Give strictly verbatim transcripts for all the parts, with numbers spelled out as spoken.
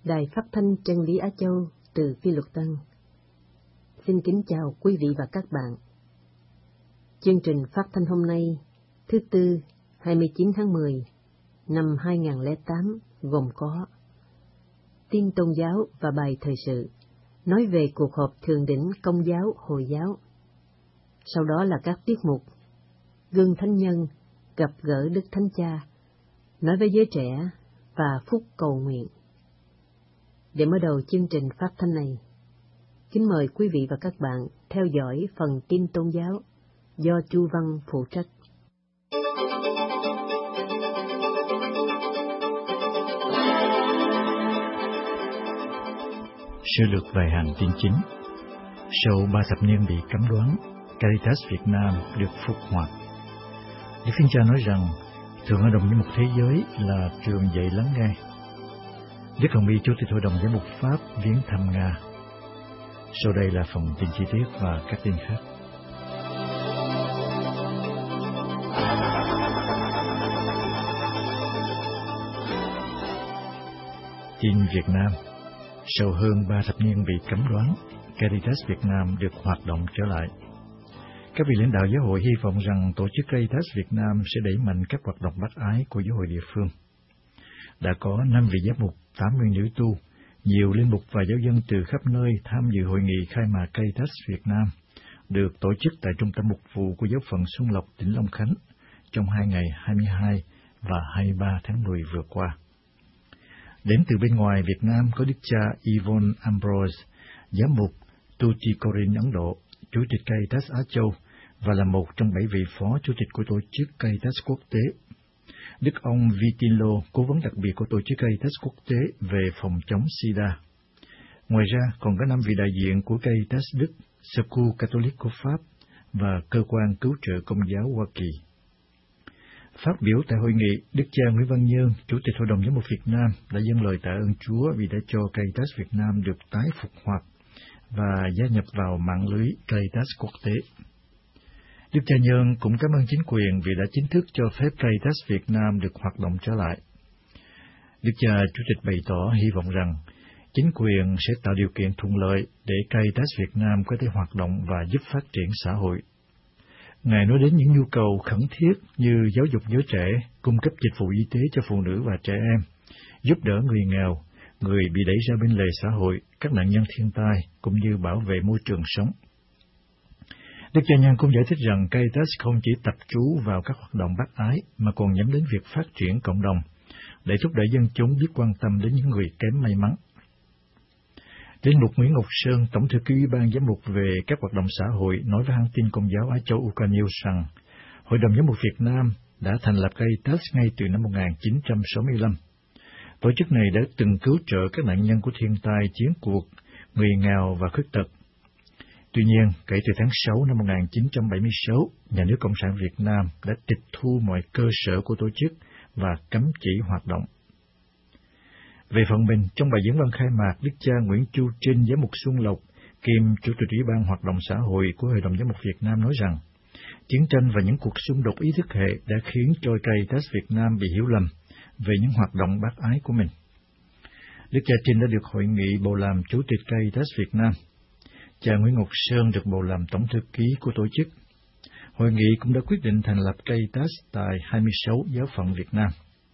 Đài Phát thanh Chân lý Á Châu từ Phi Luật Tân. Xin kính chào quý vị và các bạn. Chương trình phát thanh hôm nay, thứ Tư, hai mươi chín tháng mười, năm hai nghìn không trăm lẻ tám, gồm có tin tôn giáo và bài thời sự, nói về cuộc họp thượng đỉnh Công giáo Hồi giáo. Sau đó là các tiết mục Gương Thánh Nhân, gặp gỡ Đức Thánh Cha, nói với giới trẻ và phúc cầu nguyện. Để mở đầu chương trình phát thanh này, kính mời quý vị và các bạn theo dõi phần tin tôn giáo do Chu Văn phụ trách. Sơ lược vài hàng tin chính. Sau ba thập niên bị cấm đoán, Caritas Việt Nam được phục hoạt. Đức Thánh Cha nói rằng Thượng Hội đồng Giám mục Thế giới là trường dạy lắng nghe. Đức Hồng Y Chủ tịch Hội đồng Giám mục Pháp viếng thăm Nga. Sau đây là phần tin chi tiết và các tin khác. Tin Việt Nam. Sau hơn ba thập niên bị cấm đoán, Caritas Việt Nam được hoạt động trở lại. Các vị lãnh đạo giáo hội hy vọng rằng tổ chức Caritas Việt Nam sẽ đẩy mạnh các hoạt động bác ái của giáo hội địa phương. Đã có năm vị giám mục, tám mươi nữ tu, nhiều linh mục và giáo dân từ khắp nơi tham dự hội nghị khai mạc Caritas Việt Nam, được tổ chức tại Trung tâm Mục vụ của Giáo phận Xuân Lộc, tỉnh Long Khánh, trong hai ngày hai mươi hai và hai mươi ba tháng mười vừa qua. Đến từ bên ngoài Việt Nam có Đức cha Yvonne Ambrose, giám mục Tuticorin Ấn Độ, Chủ tịch Caritas Á Châu và là một trong bảy vị phó chủ tịch của tổ chức Caritas Quốc tế. Đức ông Vitinlo, cố vấn đặc biệt của tổ chức Caritas Quốc tế về phòng chống SIDA. Ngoài ra còn có năm vị đại diện của Caritas Đức, Secours Catholique của Pháp và Cơ quan Cứu trợ Công giáo Hoa Kỳ. Phát biểu tại hội nghị, Đức cha Nguyễn Văn Nhơn, Chủ tịch Hội đồng Giám mục Việt Nam đã dâng lời tạ ơn Chúa vì đã cho Caritas Việt Nam được tái phục hoạt và gia nhập vào mạng lưới Caritas Quốc tế. Đức cha Nhơn cũng cảm ơn chính quyền vì đã chính thức cho phép Caritas Việt Nam được hoạt động trở lại. Đức cha Chủ tịch bày tỏ hy vọng rằng chính quyền sẽ tạo điều kiện thuận lợi để Caritas Việt Nam có thể hoạt động và giúp phát triển xã hội. Ngài nói đến những nhu cầu khẩn thiết như giáo dục giới trẻ, cung cấp dịch vụ y tế cho phụ nữ và trẻ em, giúp đỡ người nghèo, người bị đẩy ra bên lề xã hội, các nạn nhân thiên tai, cũng như bảo vệ môi trường sống. Đức cha Nhân cũng giải thích rằng Caritas không chỉ tập trung vào các hoạt động bác ái, mà còn nhắm đến việc phát triển cộng đồng, để thúc đẩy dân chúng biết quan tâm đến những người kém may mắn. Linh mục Nguyễn Ngọc Sơn, Tổng thư ký Ủy ban Giám mục về các hoạt động xã hội, nói với hãng tin Công giáo Á Châu u ca News rằng Hội đồng Giám mục Việt Nam đã thành lập Caritas ngay từ năm một nghìn chín trăm sáu mươi lăm. Tổ chức này đã từng cứu trợ các nạn nhân của thiên tai, chiến cuộc, người nghèo và khuyết tật. Tuy nhiên, kể từ tháng sáu năm một nghìn chín trăm bảy mươi sáu, Nhà nước Cộng sản Việt Nam đã tịch thu mọi cơ sở của tổ chức và cấm chỉ hoạt động. Về phần mình, trong bài diễn văn khai mạc, Đức cha Nguyễn Chu Trinh, giám mục Xuân Lộc, kiêm Chủ tịch Ủy ban Hoạt động xã hội của Hội đồng Giám mục Việt Nam nói rằng, chiến tranh và những cuộc xung đột ý thức hệ đã khiến cho Caritas Việt Nam bị hiểu lầm về những hoạt động bác ái của mình. Đức cha Trinh đã được hội nghị bầu làm Chủ tịch Caritas Việt Nam. Cha Nguyễn Ngọc Sơn được bầu làm Tổng thư ký của tổ chức. Hội nghị cũng đã quyết định thành lập Caritas tại hai mươi sáu giáo phận Việt Nam.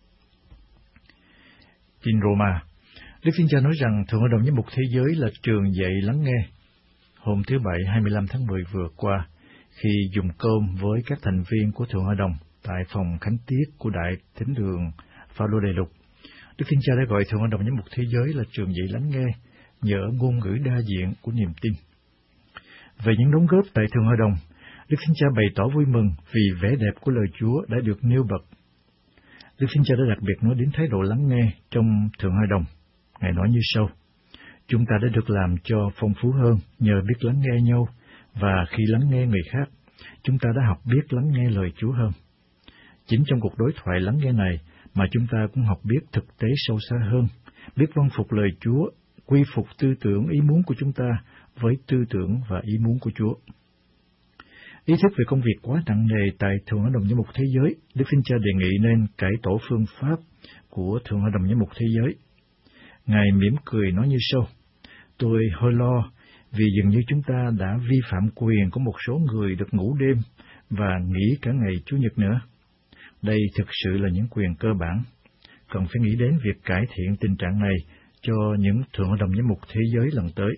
Tin Roma. Đức Thánh Cha nói rằng Thượng Hội đồng Giám mục Thế giới là trường dạy lắng nghe. Hôm thứ Bảy hai mươi lăm tháng mười vừa qua, khi dùng cơm với các thành viên của Thượng Hội đồng tại phòng khánh tiết của Đại Thánh đường Phaolô Đại Lục, Đức Thánh Cha đã gọi Thượng Hội đồng Giám mục Thế giới là trường dạy lắng nghe nhờ ngôn ngữ đa diện của niềm tin. Về những đóng góp tại Thượng Hội đồng, Đức Thánh Cha bày tỏ vui mừng vì vẻ đẹp của lời Chúa đã được nêu bật. Đức Thánh Cha đã đặc biệt nói đến thái độ lắng nghe trong Thượng Hội đồng. Ngài nói như sau: chúng ta đã được làm cho phong phú hơn nhờ biết lắng nghe nhau, và khi lắng nghe người khác, chúng ta đã học biết lắng nghe lời Chúa hơn. Chính trong cuộc đối thoại lắng nghe này mà chúng ta cũng học biết thực tế sâu xa hơn, biết vâng phục lời Chúa, quy phục tư tưởng ý muốn của chúng ta với tư tưởng và ý muốn của Chúa. Ý thức về công việc quá nặng nề tại Thượng Hội đồng Giám mục Thế giới, Đức Thánh Cha đề nghị nên cải tổ phương pháp của Thượng Hội đồng Giám mục Thế giới. Ngài mỉm cười nói như sau: Tôi hơi lo vì dường như chúng ta đã vi phạm quyền của một số người được ngủ đêm và nghỉ cả ngày Chủ nhật nữa. Đây thực sự là những quyền cơ bản. Cần phải nghĩ đến việc cải thiện tình trạng này cho những Thượng Hội đồng Giám mục thế giới lần tới.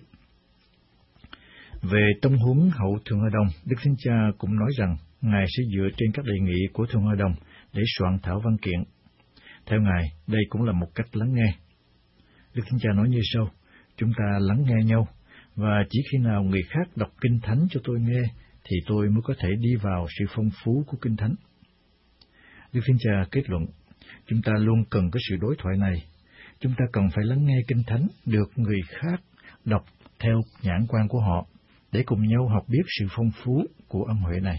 Về tông huấn hậu Thượng Hội đồng, Đức Thánh Cha cũng nói rằng Ngài sẽ dựa trên các đề nghị của Thượng Hội đồng để soạn thảo văn kiện. Theo Ngài, đây cũng là một cách lắng nghe. Đức Thánh Cha nói như sau: Chúng ta lắng nghe nhau, và chỉ khi nào người khác đọc Kinh Thánh cho tôi nghe, thì tôi mới có thể đi vào sự phong phú của Kinh Thánh. Đức Thánh Cha kết luận, chúng ta luôn cần có sự đối thoại này. Chúng ta cần phải lắng nghe Kinh Thánh được người khác đọc theo nhãn quan của họ, để cùng nhau học biết sự phong phú của ân huệ này.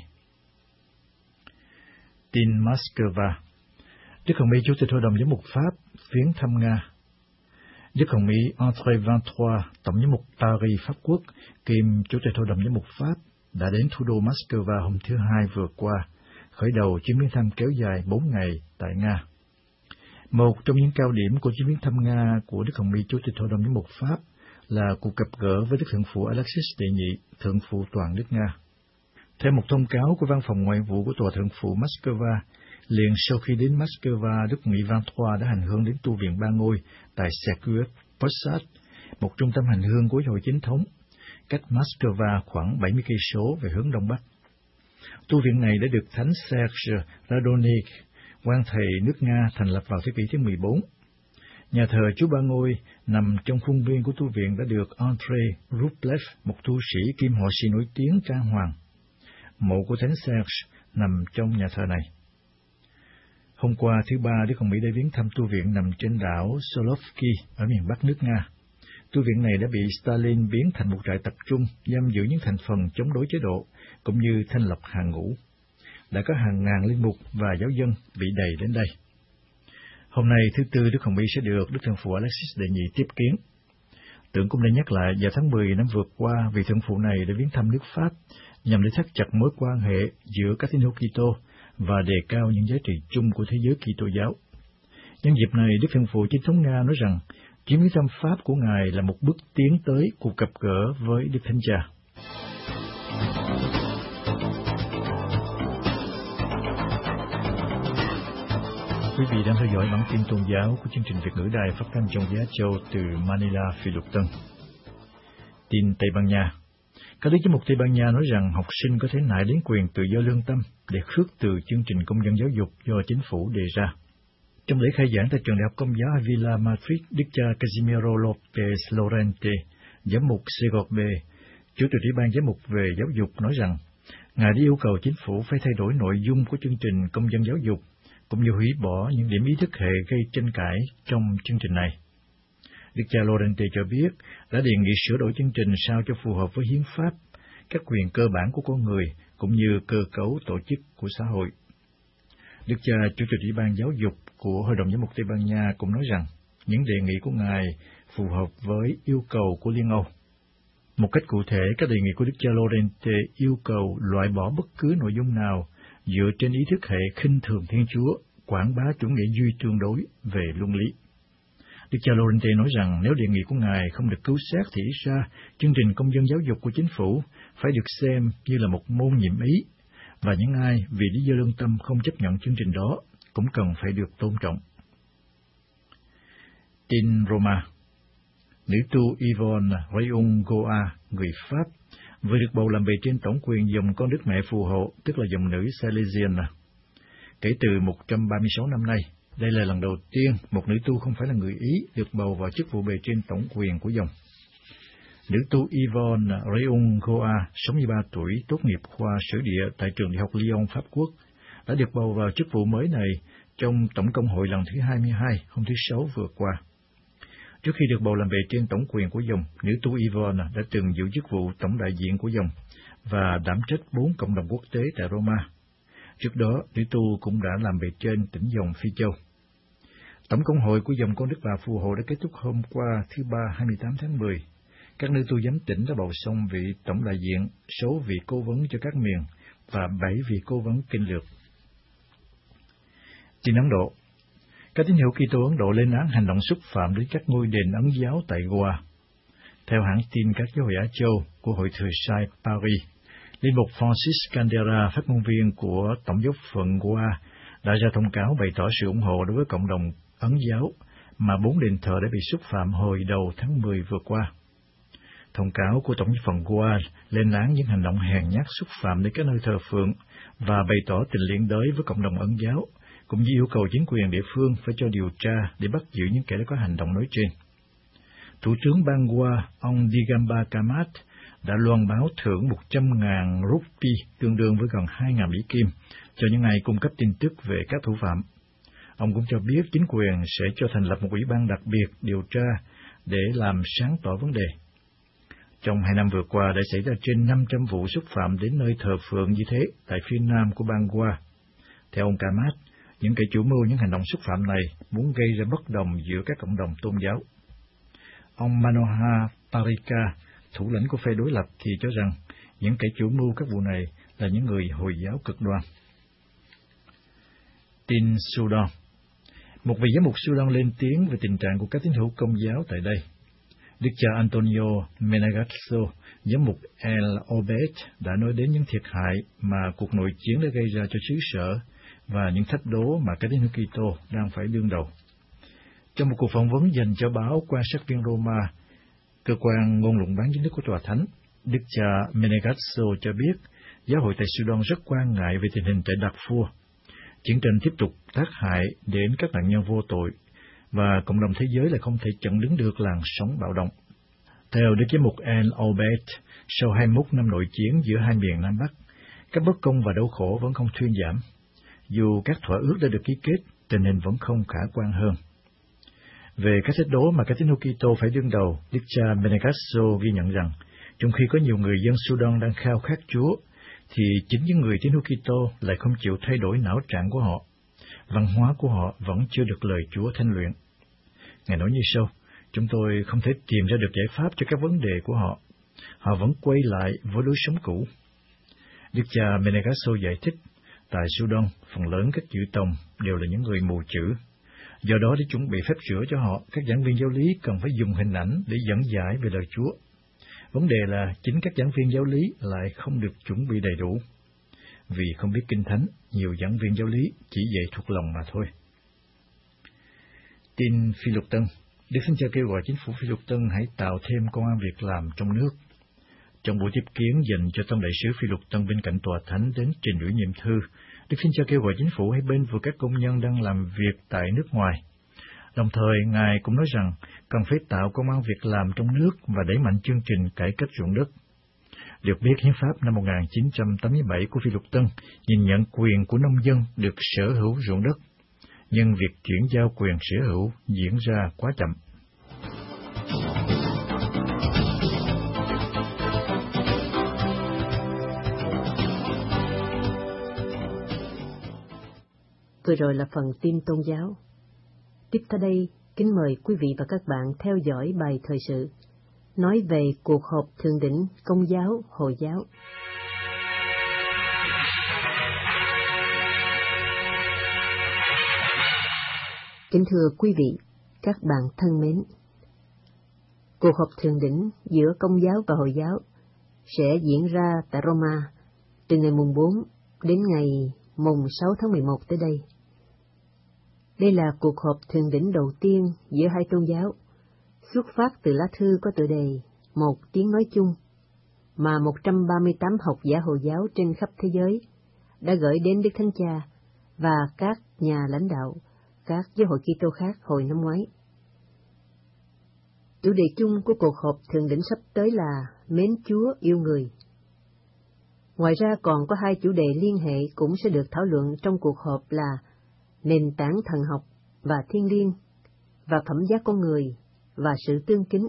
Tin Moscow. Đức Hồng Y Chủ tịch Hội đồng Giám mục Pháp viếng thăm Nga. Đức Hồng Y André hai mươi ba, Tổng giám mục Paris Pháp Quốc, kiêm Chủ tịch Hội đồng Giám mục Pháp, đã đến thủ đô Moscow hôm thứ Hai vừa qua, khởi đầu chuyến viếng thăm kéo dài bốn ngày tại Nga. Một trong những cao điểm của chuyến viếng thăm Nga của Đức Hồng Y Chủ tịch Hội đồng Giám mục Pháp là cuộc gặp gỡ với Đức Thượng phụ Alexis Đệ Nhị, Thượng phụ toàn nước Nga. Theo một thông cáo của Văn phòng Ngoại vụ của Tòa Thượng phụ Moscow, liền sau khi đến Moscow, Đức Hồng Y hai mươi ba đã hành hương đến tu viện Ba Ngôi tại Sergiev Posad, một trung tâm hành hương của Hội Chính thống, cách Moscow khoảng bảy mươi cây số về hướng đông bắc. Tu viện này đã được Thánh Serge Radonik, quan thầy nước Nga, thành lập vào thế kỷ thứ mười bốn. Nhà thờ Chúa Ba Ngôi nằm trong khuôn viên của tu viện đã được Andrei Rublev, một tu sĩ kim họa sĩ nổi tiếng, trang hoàng. Mộ của Thánh Serge nằm trong nhà thờ này. Hôm qua thứ ba, Đức Hồng Y đã viếng thăm tu viện nằm trên đảo Solovki ở miền bắc nước Nga. Tu viện này đã bị Stalin biến thành một trại tập trung giam giữ những thành phần chống đối chế độ, cũng như thanh lọc hàng ngũ. Đã có hàng ngàn linh mục và giáo dân bị đầy đến đây. Hôm nay thứ Tư, Đức Hồng Y sẽ được Đức Thượng phụ Alexis Đệ Nhị tiếp kiến. Tưởng cũng đã nhắc lại, vào tháng mười năm vừa qua, vị Thượng phụ này đã viếng thăm nước Pháp nhằm để thắt chặt mối quan hệ giữa các tín hữu Kitô và đề cao những giá trị chung của thế giới Kitô giáo. Nhân dịp này, Đức Thượng phụ Chính thống Nga nói rằng chuyến viếng thăm Pháp của Ngài là một bước tiến tới cuộc gặp gỡ với Đức Thánh Cha. Quý vị đang theo dõi bản tin tôn giáo của chương trình Việt ngữ Đài Phát thanh Trong Giá Châu từ Manila, Philippines. Tin Tây Ban Nha. Các đức giám mục Tây Ban Nha nói rằng học sinh có thể nại đến quyền tự do lương tâm để khước từ chương trình công dân giáo dục do chính phủ đề ra. Trong lễ khai giảng tại trường Đại học Công giáo Avila Madrid, Đức cha Casimiro López Lorente, giám mục Segovia, Chủ tịch Ủy ban giám mục về giáo dục, nói rằng Ngài đã yêu cầu chính phủ phải thay đổi nội dung của chương trình công dân giáo dục, cũng như hủy bỏ những điểm ý thức hệ gây tranh cãi trong chương trình này. Đức cha Lorente cho biết đã đề nghị sửa đổi chương trình sao cho phù hợp với hiến pháp, các quyền cơ bản của con người, cũng như cơ cấu tổ chức của xã hội. Đức cha Chủ tịch Ủy ban giáo dục của Hội đồng Giám mục Tây Ban Nha cũng nói rằng những đề nghị của Ngài phù hợp với yêu cầu của Liên Âu. Một cách cụ thể, các đề nghị của Đức cha Lorente yêu cầu loại bỏ bất cứ nội dung nào dựa trên ý thức hệ khinh thường Thiên Chúa, quảng bá chủ nghĩa duy tương đối về luân lý. Đức cha Lorente nói rằng nếu đề nghị của Ngài không được cứu xét thì ít ra chương trình công dân giáo dục của chính phủ phải được xem như là một môn nhiệm ý, và những ai vì lý do lương tâm không chấp nhận chương trình đó cũng cần phải được tôn trọng. Tin Roma. Nữ tu Yvonne Rayongoa, người Pháp, vừa được bầu làm bề trên tổng quyền dòng con Đức Mẹ phù hộ, tức là dòng nữ Salesian. Kể từ một trăm ba mươi sáu năm nay, đây là lần đầu tiên một nữ tu không phải là người Ý được bầu vào chức vụ bề trên tổng quyền của dòng. Nữ tu Yvonne Rayongoa, sáu mươi ba tuổi, tốt nghiệp khoa sử địa tại trường Đại học Lyon, Pháp Quốc, đã được bầu vào chức vụ mới này trong tổng công hội lần thứ hai mươi hai hôm thứ Sáu vừa qua. Trước khi được bầu làm bề trên tổng quyền của dòng, nữ tu Yvonne đã từng giữ chức vụ tổng đại diện của dòng và đảm trách bốn cộng đồng quốc tế tại Roma. Trước đó, nữ tu cũng đã làm bề trên tỉnh dòng Phi Châu. Tổng công hội của dòng con Đức Bà phù hộ đã kết thúc hôm qua thứ Ba hai mươi tám tháng mười. Các nữ tu giám tỉnh đã bầu xong vị tổng đại diện, số vị cố vấn cho các miền và bảy vị cố vấn kinh lược. Tin Ấn Độ. Các tín hữu Kitô Ấn Độ lên án hành động xúc phạm đến các ngôi đền Ấn giáo tại Goa. Theo hãng tin các giáo hội Á Châu của Hội Thừa Sai Paris, Linh mục Francis Candera, phát ngôn viên của Tổng giáo phận Goa, đã ra thông cáo bày tỏ sự ủng hộ đối với cộng đồng Ấn giáo mà bốn đền thờ đã bị xúc phạm hồi đầu tháng mười vừa qua. Thông cáo của Tổng giáo phận Goa lên án những hành động hèn nhát xúc phạm đến các nơi thờ phượng và bày tỏ tình liên đới với cộng đồng Ấn giáo, cũng như yêu cầu chính quyền địa phương phải cho điều tra để bắt giữ những kẻ đã có hành động nói trên. Thủ tướng bang Goa, ông Digamba Kamat, đã loan báo thưởng một trăm nghìn rupee, tương đương với gần hai nghìn Mỹ Kim, cho những ai cung cấp tin tức về các thủ phạm. Ông cũng cho biết chính quyền sẽ cho thành lập một ủy ban đặc biệt điều tra để làm sáng tỏ vấn đề. Trong hai năm vừa qua đã xảy ra trên năm trăm vụ xúc phạm đến nơi thờ phượng như thế tại phía nam của bang Goa. Theo ông Kamat, những kẻ chủ mưu những hành động xúc phạm này muốn gây ra bất đồng giữa các cộng đồng tôn giáo. Ông Manohar Parrika, thủ lĩnh của phe đối lập, thì cho rằng những kẻ chủ mưu các vụ này là những người Hồi giáo cực đoan. Tin Sudan. Một vị giám mục Sudan lên tiếng về tình trạng của các tín hữu Công giáo tại đây. Đức cha Antonio Menegasso, giám mục El Obed, đã nói đến những thiệt hại mà cuộc nội chiến đã gây ra cho xứ sở và những thách đố mà các tín hữu Kitô đang phải đương đầu. Trong một cuộc phỏng vấn dành cho báo Quan sát viên Roma, cơ quan ngôn luận bán chính thức của Tòa Thánh, Đức cha Menegasso cho biết giáo hội tại Sudan rất quan ngại về tình hình tại Darfur. Chiến tranh tiếp tục tác hại đến các nạn nhân vô tội, và cộng đồng thế giới lại không thể chặn đứng được làn sóng bạo động. Theo Đức giám mục El Obed, sau hai mươi mốt năm nội chiến giữa hai miền Nam Bắc, các bất công và đau khổ vẫn không thuyên giảm. Dù các thỏa ước đã được ký kết, tình hình vẫn không khả quan hơn. Về các thách đố mà các tín hữu Kitô phải đương đầu, Đức cha Menegasso ghi nhận rằng, trong khi có nhiều người dân Sudan đang khao khát Chúa, thì chính những người tín hữu Kitô lại không chịu thay đổi não trạng của họ. Văn hóa của họ vẫn chưa được lời Chúa thanh luyện. Ngài nói như sau: chúng tôi không thể tìm ra được giải pháp cho các vấn đề của họ. Họ vẫn quay lại với lối sống cũ. Đức cha Menegasso giải thích, tại Sudan, phần lớn các chữ tòng đều là những người mù chữ. Do đó, để chuẩn bị phép sửa cho họ, các giảng viên giáo lý cần phải dùng hình ảnh để dẫn giải về lời Chúa. Vấn đề là chính các giảng viên giáo lý lại không được chuẩn bị đầy đủ. Vì không biết Kinh Thánh, nhiều giảng viên giáo lý chỉ dạy thuộc lòng mà thôi. Tin Phi Luật Tân. Đức Thánh Cha kêu gọi chính phủ Phi Luật Tân hãy tạo thêm công ăn việc làm trong nước. Trong buổi tiếp kiến dành cho Tông đại sứ Phi Luật Tân bên cạnh Tòa Thánh đến trình ủy nhiệm thư, Đức Thánh Cha kêu gọi chính phủ hãy bên vực các công nhân đang làm việc tại nước ngoài. Đồng thời, Ngài cũng nói rằng cần phải tạo công ăn việc làm trong nước và đẩy mạnh chương trình cải cách ruộng đất. Được biết, hiến pháp năm một nghìn chín trăm tám mươi bảy của Phi Luật Tân nhìn nhận quyền của nông dân được sở hữu ruộng đất, nhưng việc chuyển giao quyền sở hữu diễn ra quá chậm. Vừa rồi là phần tin tôn giáo. Tiếp theo đây, kính mời quý vị và các bạn theo dõi bài thời sự nói về cuộc họp thượng đỉnh Công giáo Hồi giáo. Kính thưa quý vị, các bạn thân mến, cuộc họp thượng đỉnh giữa Công giáo và Hồi giáo sẽ diễn ra tại Roma từ ngày mùng bốn đến ngày mùng sáu tháng mười một tới đây. Đây là cuộc họp thượng đỉnh đầu tiên giữa hai tôn giáo, xuất phát từ lá thư có tựa đề Một tiếng nói chung mà một trăm ba mươi tám học giả Hồi giáo trên khắp thế giới đã gửi đến Đức Thánh Cha và các nhà lãnh đạo các giáo hội Kitô khác hồi năm ngoái. Chủ đề chung của cuộc họp thượng đỉnh sắp tới là Mến Chúa yêu người. Ngoài ra còn có hai chủ đề liên hệ cũng sẽ được thảo luận trong cuộc họp là nền tảng thần học và thiên liêng, và phẩm giá con người và sự tương kính.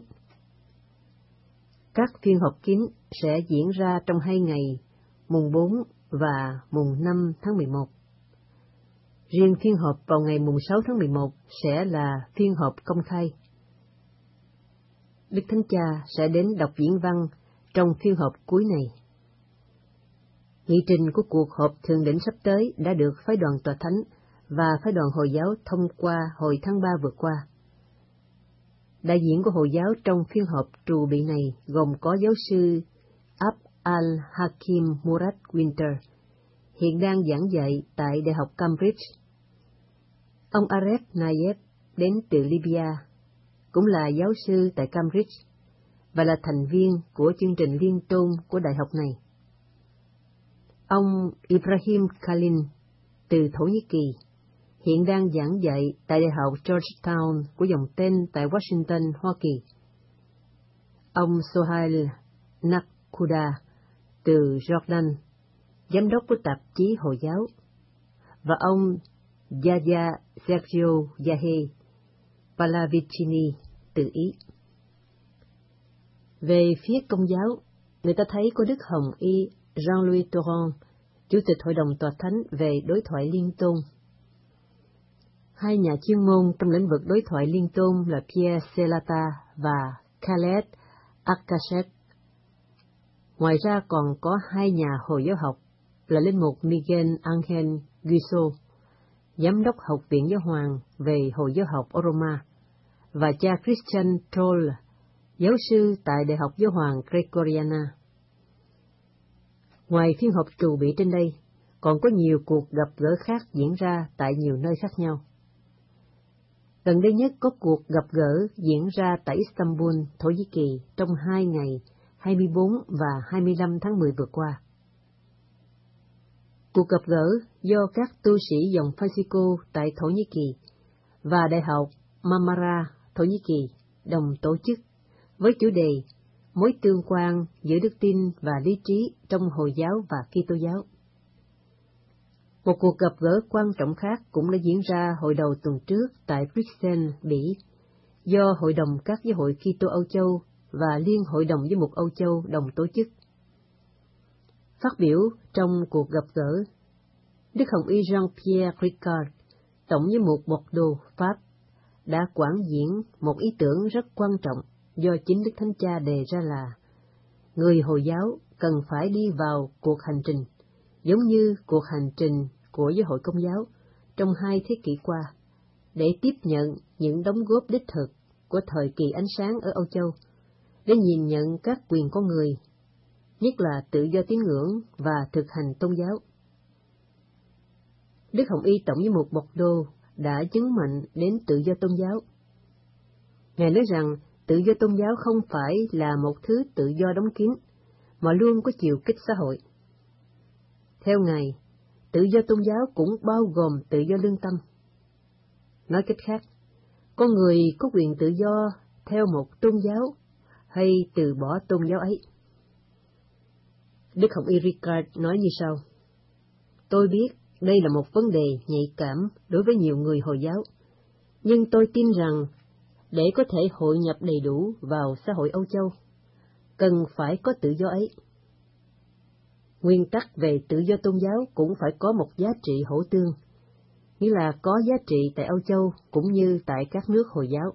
Các phiên họp kín sẽ diễn ra trong hai ngày, mùng bốn và mùng năm tháng mười một. Riêng phiên họp vào ngày mùng sáu tháng mười một sẽ là phiên họp công khai. Đức Thánh Cha sẽ đến đọc diễn văn trong phiên họp cuối này. Nghị trình của cuộc họp thượng đỉnh sắp tới đã được phái đoàn Tòa Thánh và phái đoàn Hồi giáo thông qua hồi tháng ba vừa qua. Đại diện của Hồi giáo trong phiên họp trù bị này gồm có giáo sư Abd al-Hakim Murad Winter, hiện đang giảng dạy tại Đại học Cambridge. Ông Aref Nayef đến từ Libya, cũng là giáo sư tại Cambridge, và là thành viên của chương trình liên tôn của đại học này. Ông Ibrahim Kalin từ Thổ Nhĩ Kỳ, hiện đang giảng dạy tại Đại học Georgetown của dòng tên tại Washington, Hoa Kỳ. Ông Sohail Nakuda từ Jordan, giám đốc của tạp chí Hồi giáo, và ông Yahya Sergio Yahe Pallavicini từ Ý. Về phía Công giáo, người ta thấy có Đức Hồng Y Jean-Louis Torrent, Chủ tịch Hội đồng Tòa Thánh về đối thoại liên tôn. Hai nhà chuyên môn trong lĩnh vực đối thoại liên tôn là Pierre Celata và Khaled Akashet. Ngoài ra còn có hai nhà Hồi giáo học là linh mục Miguel Angel Guiso, giám đốc Học viện Giáo hoàng về Hồi giáo học ở Roma, và cha Christian Troll, giáo sư tại Đại học Giáo hoàng Gregoriana. Ngoài phiên họp trù bị trên đây, còn có nhiều cuộc gặp gỡ khác diễn ra tại nhiều nơi khác nhau. Gần đây nhất có cuộc gặp gỡ diễn ra tại Istanbul, Thổ Nhĩ Kỳ trong hai ngày hai mươi bốn và hai mươi lăm tháng mười vừa qua. Cuộc gặp gỡ do các tu sĩ dòng Francisco tại Thổ Nhĩ Kỳ và Đại học Marmara, Thổ Nhĩ Kỳ đồng tổ chức với chủ đề Mối tương quan giữa đức tin và lý trí trong Hồi giáo và Kitô giáo. Một cuộc gặp gỡ quan trọng khác cũng đã diễn ra hồi đầu tuần trước tại Bruxelles, Bỉ, do Hội đồng các giáo hội Kitô Âu Châu và Liên Hội đồng Giám mục Âu Châu đồng tổ chức. Phát biểu trong cuộc gặp gỡ, Đức Hồng Y Jean-Pierre Ricard, Tổng giám mục Bordeaux, Pháp, đã quảng diễn một ý tưởng rất quan trọng do chính Đức Thánh Cha đề ra là người Hồi giáo cần phải đi vào cuộc hành trình, giống như cuộc hành trình của giáo hội Công giáo trong hai thế kỷ qua, để tiếp nhận những đóng góp đích thực của thời kỳ ánh sáng ở Âu Châu, để nhìn nhận các quyền con người, nhất là tự do tín ngưỡng và thực hành tôn giáo. Đức Hồng Y Tổng giám mục Bordeaux đã nhấn mạnh đến tự do tôn giáo. Ngài nói rằng tự do tôn giáo không phải là một thứ tự do đóng kín, mà luôn có chiều kích xã hội. Theo Ngài, tự do tôn giáo cũng bao gồm tự do lương tâm. Nói cách khác, con người có quyền tự do theo một tôn giáo hay từ bỏ tôn giáo ấy. Đức Hồng Y Ricard nói như sau: Tôi biết đây là một vấn đề nhạy cảm đối với nhiều người Hồi giáo, nhưng tôi tin rằng để có thể hội nhập đầy đủ vào xã hội Âu Châu, cần phải có tự do ấy. Nguyên tắc về tự do tôn giáo cũng phải có một giá trị hỗ tương, nghĩa là có giá trị tại Âu Châu cũng như tại các nước Hồi giáo.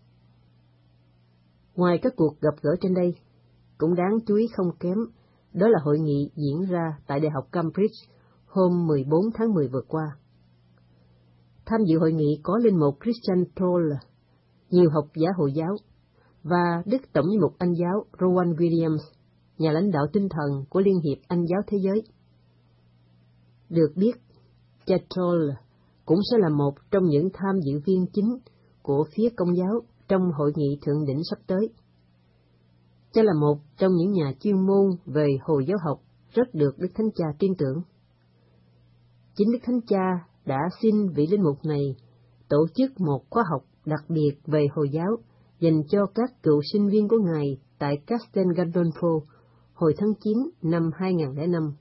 Ngoài các cuộc gặp gỡ trên đây, cũng đáng chú ý không kém, đó là hội nghị diễn ra tại Đại học Cambridge hôm mười bốn tháng mười vừa qua. Tham dự hội nghị có linh mục Christian Troll, nhiều học giả Hồi giáo, và Đức Tổng giám mục Anh giáo Rowan Williams, nhà lãnh đạo tinh thần của Liên hiệp Anh giáo Thế giới. Được biết, cha Troll cũng sẽ là một trong những tham dự viên chính của phía Công giáo trong hội nghị thượng đỉnh sắp tới. Cha là một trong những nhà chuyên môn về Hồi giáo học rất được Đức Thánh Cha tin tưởng. Chính Đức Thánh Cha đã xin vị linh mục này tổ chức một khóa học đặc biệt về Hồi giáo dành cho các cựu sinh viên của Ngài tại Castel Gandolfo hồi tháng chín năm hai nghìn lẻ năm.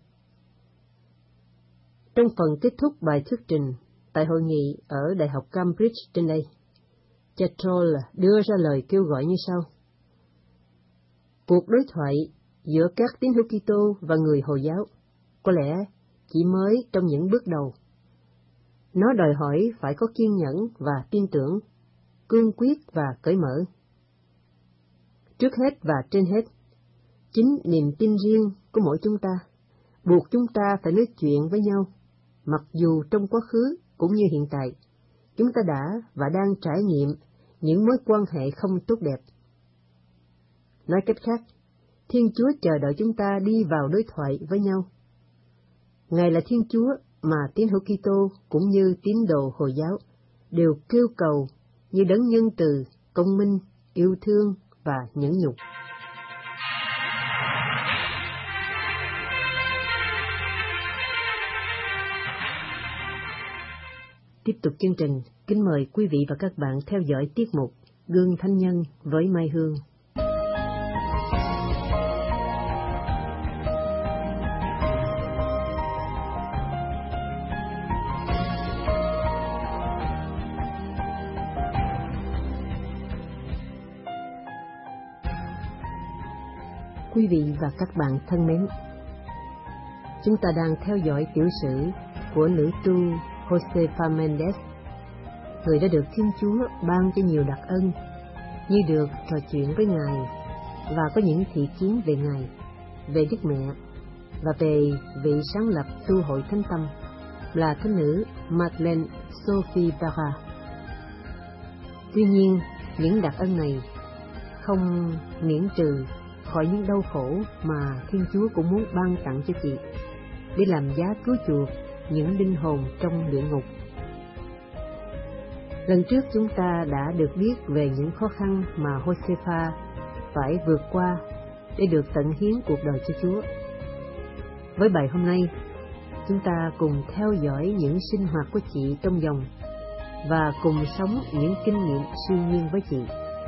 Trong phần kết thúc bài thuyết trình tại hội nghị ở Đại học Cambridge trên đây, cha Troll đưa ra lời kêu gọi như sau: Cuộc đối thoại giữa các tín hữu Kitô và người Hồi giáo có lẽ chỉ mới trong những bước đầu. Nó đòi hỏi phải có kiên nhẫn và tin tưởng, cương quyết và cởi mở. Trước hết và trên hết, chính niềm tin riêng của mỗi chúng ta buộc chúng ta phải nói chuyện với nhau, mặc dù trong quá khứ cũng như hiện tại, chúng ta đã và đang trải nghiệm những mối quan hệ không tốt đẹp. Nói cách khác, Thiên Chúa chờ đợi chúng ta đi vào đối thoại với nhau. Ngài là Thiên Chúa mà tín hữu Kitô cũng như tín đồ Hồi giáo đều kêu cầu như đấng nhân từ, công minh, yêu thương và nhẫn nhục. Tiếp tục chương trình, kính mời quý vị và các bạn theo dõi tiết mục Gương Thánh Nhân với Mai Hương. Quý vị và các bạn thân mến, chúng ta đang theo dõi tiểu sử của nữ tu Josefa Mendes, người đã được Thiên Chúa ban cho nhiều đặc ân, như được trò chuyện với Ngài và có những thị kiến về Ngài, về Đức Mẹ và về vị sáng lập tu hội Thánh Tâm là thánh nữ Madeleine Sophie Barra. Tuy nhiên, những đặc ân này không miễn trừ khỏi những đau khổ mà Thiên Chúa cũng muốn ban tặng cho chị, để làm giá cứu chuộc những linh hồn trong luyện ngục. Lần trước chúng ta đã được biết về những khó khăn mà Josefa phải vượt qua để được tận hiến cuộc đời cho Chúa. Với bài hôm nay, chúng ta cùng theo dõi những sinh hoạt của chị trong dòng và cùng sống những kinh nghiệm siêu nhiên với chị.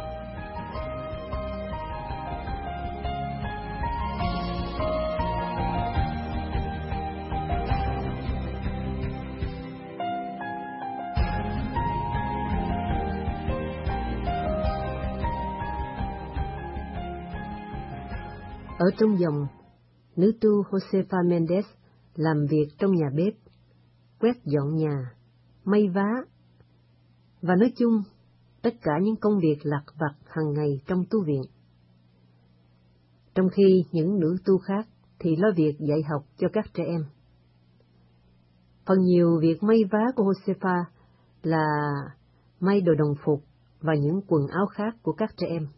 Ở trong dòng, nữ tu Josefa Mendes làm việc trong nhà bếp, quét dọn nhà, may vá, và nói chung tất cả những công việc lặt vặt hàng ngày trong tu viện. Trong khi những nữ tu khác thì lo việc dạy học cho các trẻ em. Phần nhiều việc may vá của Josefa là may đồ đồng phục và những quần áo khác của các trẻ em.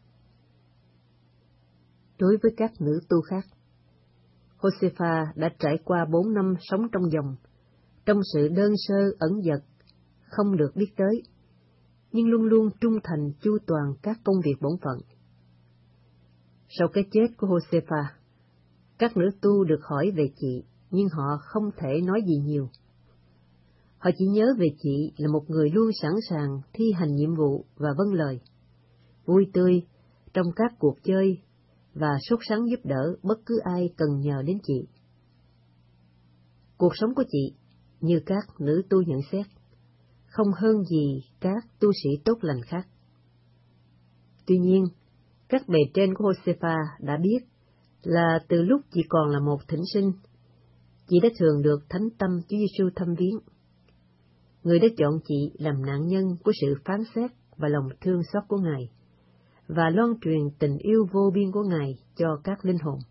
Đối với các nữ tu khác, Josefa đã trải qua bốn năm sống trong dòng, trong sự đơn sơ ẩn dật, không được biết tới, nhưng luôn luôn trung thành chu toàn các công việc bổn phận. Sau cái chết của Josefa, các nữ tu được hỏi về chị, nhưng họ không thể nói gì nhiều. Họ chỉ nhớ về chị là một người luôn sẵn sàng thi hành nhiệm vụ và vâng lời, vui tươi trong các cuộc chơi và sốt sắng giúp đỡ bất cứ ai cần nhờ đến chị. Cuộc sống của chị, như các nữ tu nhận xét, không hơn gì các tu sĩ tốt lành khác. Tuy nhiên, các bề trên của Josefa đã biết là từ lúc chị còn là một thỉnh sinh, chị đã thường được Thánh Tâm Chúa Giêsu thăm viếng. Người đã chọn chị làm nạn nhân của sự phán xét và lòng thương xót của Ngài, và loan truyền tình yêu vô biên của Ngài cho các linh hồn.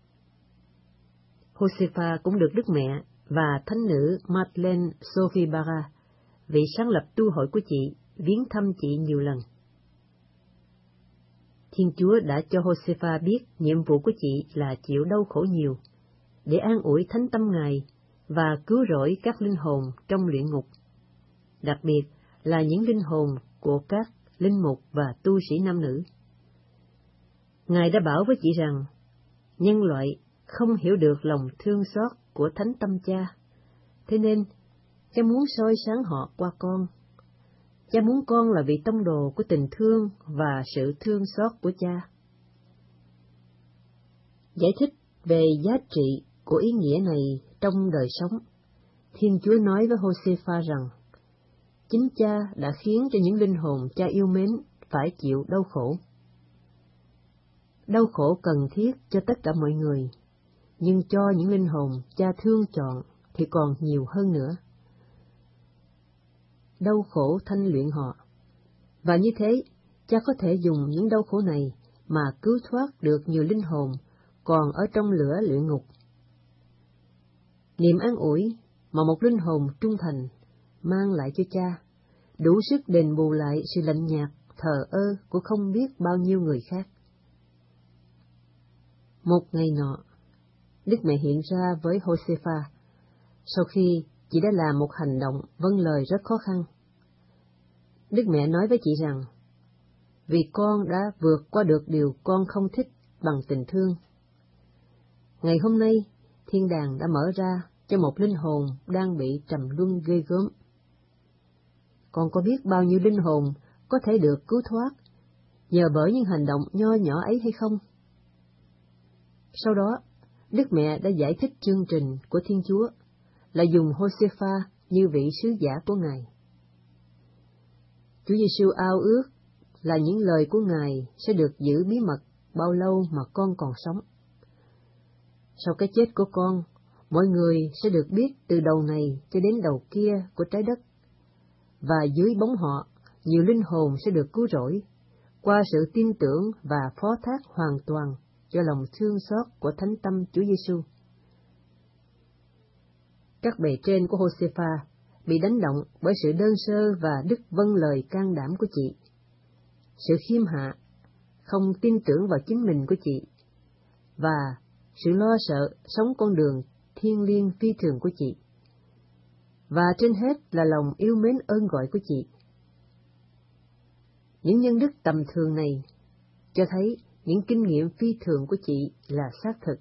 Josefa cũng được Đức Mẹ và Thánh nữ Madeleine Sophie Barra, vị sáng lập tu hội của chị, viếng thăm chị nhiều lần. Thiên Chúa đã cho Josefa biết nhiệm vụ của chị là chịu đau khổ nhiều, để an ủi thánh tâm Ngài và cứu rỗi các linh hồn trong luyện ngục, đặc biệt là những linh hồn của các linh mục và tu sĩ nam nữ. Ngài đã bảo với chị rằng, nhân loại không hiểu được lòng thương xót của Thánh Tâm Cha, thế nên Cha muốn soi sáng họ qua con. Cha muốn con là vị tông đồ của tình thương và sự thương xót của Cha. Giải thích về giá trị của ý nghĩa này trong đời sống, Thiên Chúa nói với Josefa rằng, chính Cha đã khiến cho những linh hồn Cha yêu mến phải chịu đau khổ. Đau khổ cần thiết cho tất cả mọi người, nhưng cho những linh hồn Cha thương chọn thì còn nhiều hơn nữa. Đau khổ thanh luyện họ, và như thế, Cha có thể dùng những đau khổ này mà cứu thoát được nhiều linh hồn còn ở trong lửa luyện ngục. Niềm an ủi mà một linh hồn trung thành mang lại cho Cha, đủ sức đền bù lại sự lạnh nhạt, thờ ơ của không biết bao nhiêu người khác. Một ngày nọ, Đức Mẹ hiện ra với Josepha, sau khi chị đã làm một hành động vâng lời rất khó khăn. Đức Mẹ nói với chị rằng, vì con đã vượt qua được điều con không thích bằng tình thương. Ngày hôm nay, thiên đàng đã mở ra cho một linh hồn đang bị trầm luân ghê gớm. Con có biết bao nhiêu linh hồn có thể được cứu thoát nhờ bởi những hành động nho nhỏ ấy hay không? Sau đó, Đức Mẹ đã giải thích chương trình của Thiên Chúa là dùng Josepha như vị sứ giả của Ngài. Chúa Giêsu ao ước là những lời của Ngài sẽ được giữ bí mật bao lâu mà con còn sống. Sau cái chết của con, mọi người sẽ được biết từ đầu này cho đến đầu kia của trái đất, và dưới bóng họ, nhiều linh hồn sẽ được cứu rỗi, qua sự tin tưởng và phó thác hoàn toàn cho lòng thương xót của Thánh Tâm Chúa Giêsu. Các bề trên của Josepha bị đánh động bởi sự đơn sơ và đức vâng lời can đảm của chị, sự khiêm hạ, không tin tưởng vào chính mình của chị, và sự lo sợ sống con đường thiêng liêng phi thường của chị, và trên hết là lòng yêu mến ơn gọi của chị. Những nhân đức tầm thường này cho thấy những kinh nghiệm phi thường của chị là xác thực.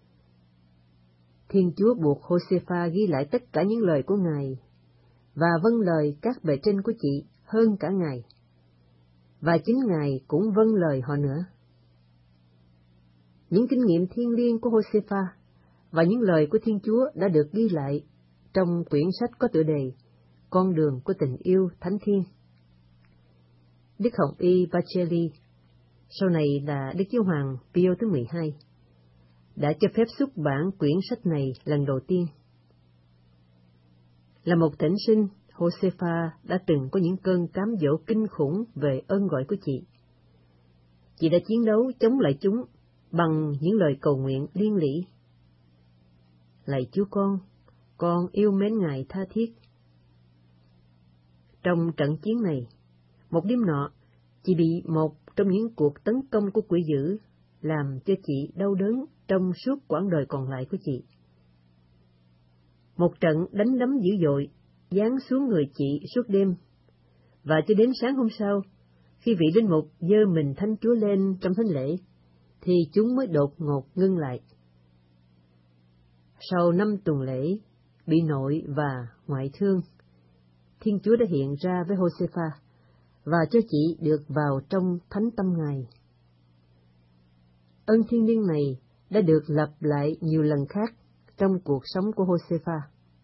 Thiên Chúa buộc Josepha ghi lại tất cả những lời của Ngài và vâng lời các bề trên của chị hơn cả Ngài, và chính Ngài cũng vâng lời họ nữa. Những kinh nghiệm thiêng liêng của Josepha và những lời của Thiên Chúa đã được ghi lại trong quyển sách có tựa đề Con đường của tình yêu thánh thiên. Đức Hồng Y Pacelli, sau này là Đức Giáo hoàng Pio thứ mười hai, đã cho phép xuất bản quyển sách này lần đầu tiên. Là một thỉnh sinh, Josepha đã từng có những cơn cám dỗ kinh khủng về ơn gọi của chị. Chị đã chiến đấu chống lại chúng bằng những lời cầu nguyện liên lỉ. Lạy Chúa con, con yêu mến Ngài tha thiết. Trong trận chiến này, một đêm nọ, chị bị một trong những cuộc tấn công của quỷ dữ làm cho chị đau đớn trong suốt quãng đời còn lại của chị. Một trận đánh đấm dữ dội giáng xuống người chị suốt đêm, và cho đến sáng hôm sau, khi vị linh mục giơ mình Thánh Chúa lên trong thánh lễ, thì chúng mới đột ngột ngưng lại. Sau năm tuần lễ, bị nội và ngoại thương, Thiên Chúa đã hiện ra với Josepha và cho chị được vào trong thánh tâm Ngài. Ơn thiêng liêng này đã được lặp lại nhiều lần khác trong cuộc sống của Josepha.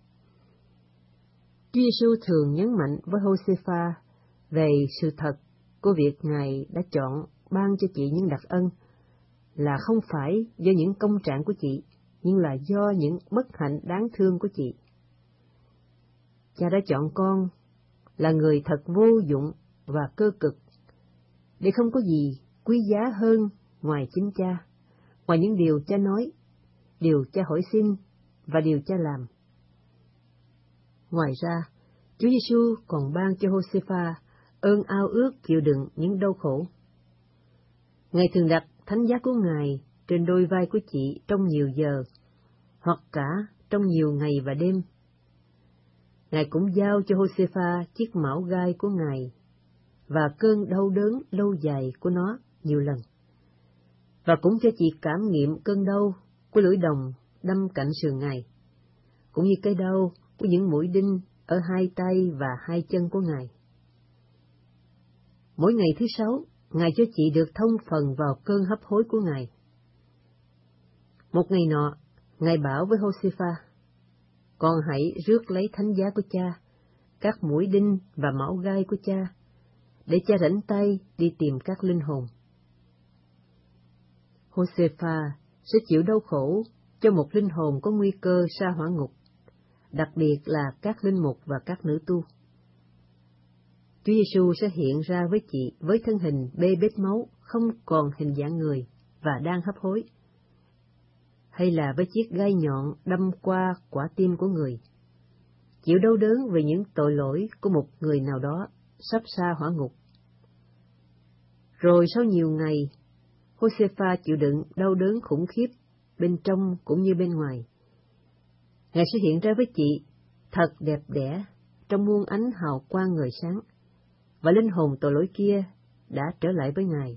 Chúa Giêsu thường nhấn mạnh với Josepha về sự thật của việc Ngài đã chọn ban cho chị những đặc ân là không phải do những công trạng của chị, nhưng là do những bất hạnh đáng thương của chị. Cha đã chọn con là người thật vô dụng và cơ cực, để không có gì quý giá hơn ngoài chính cha, ngoài những điều cha nói, điều cha hỏi xin và điều cha làm. Ngoài ra, Chúa Giêsu còn ban cho Josepha ơn ao ước chịu đựng những đau khổ. Ngài thường đặt thánh giá của Ngài trên đôi vai của chị trong nhiều giờ, hoặc cả trong nhiều ngày và đêm. Ngài cũng giao cho Josepha chiếc mão gai của Ngài và cơn đau đớn lâu dài của nó nhiều lần, và cũng cho chị cảm nghiệm cơn đau của lưỡi đồng đâm cạnh sườn Ngài, cũng như cái đau của những mũi đinh ở hai tay và hai chân của Ngài. Mỗi ngày thứ sáu, Ngài cho chị được thông phần vào cơn hấp hối của Ngài. Một ngày nọ, Ngài bảo với Josepha, con hãy rước lấy thánh giá của cha, các mũi đinh và mão gai của cha, để cha rảnh tay đi tìm các linh hồn. Josepha sẽ chịu đau khổ cho một linh hồn có nguy cơ sa hỏa ngục, đặc biệt là các linh mục và các nữ tu. Chúa Giêsu sẽ hiện ra với chị với thân hình bê bết máu, không còn hình dạng người và đang hấp hối, hay là với chiếc gai nhọn đâm qua quả tim của người. chịu đau đớn về những tội lỗi của một người nào đó sắp xa hỏa ngục. Rồi sau nhiều ngày, Josepha chịu đựng đau đớn khủng khiếp bên trong cũng như bên ngoài. Ngài sẽ hiện ra với chị thật đẹp đẽ trong muôn ánh hào quang ngời sáng, và linh hồn tội lỗi kia đã trở lại với Ngài.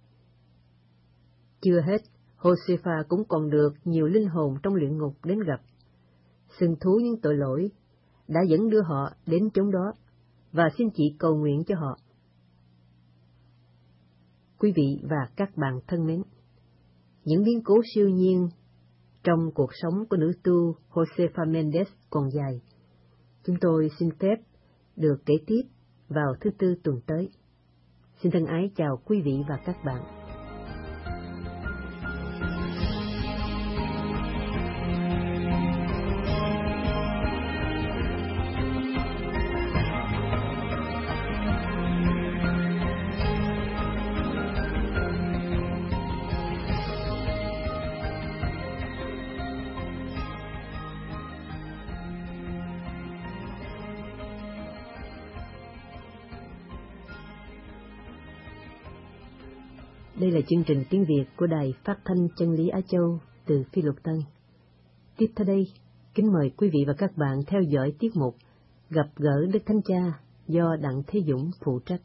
Chưa hết, Josepha cũng còn được nhiều linh hồn trong luyện ngục đến gặp. Sừng thú những tội lỗi đã dẫn đưa họ đến chỗ đó, và xin chị cầu nguyện cho họ. Quý vị và các bạn thân mến, những biến cố siêu nhiên trong cuộc sống của nữ tu Josefa Mendes còn dài. Chúng tôi xin phép được kể tiếp vào thứ Tư tuần tới. Xin thân ái chào quý vị và các bạn. Đây là chương trình tiếng Việt của Đài Phát thanh Chân lý Á Châu từ Phi Luật Tân. Tiếp theo đây, kính mời quý vị và các bạn theo dõi tiết mục Gặp gỡ Đức Thánh Cha do Đặng Thế Dũng phụ trách.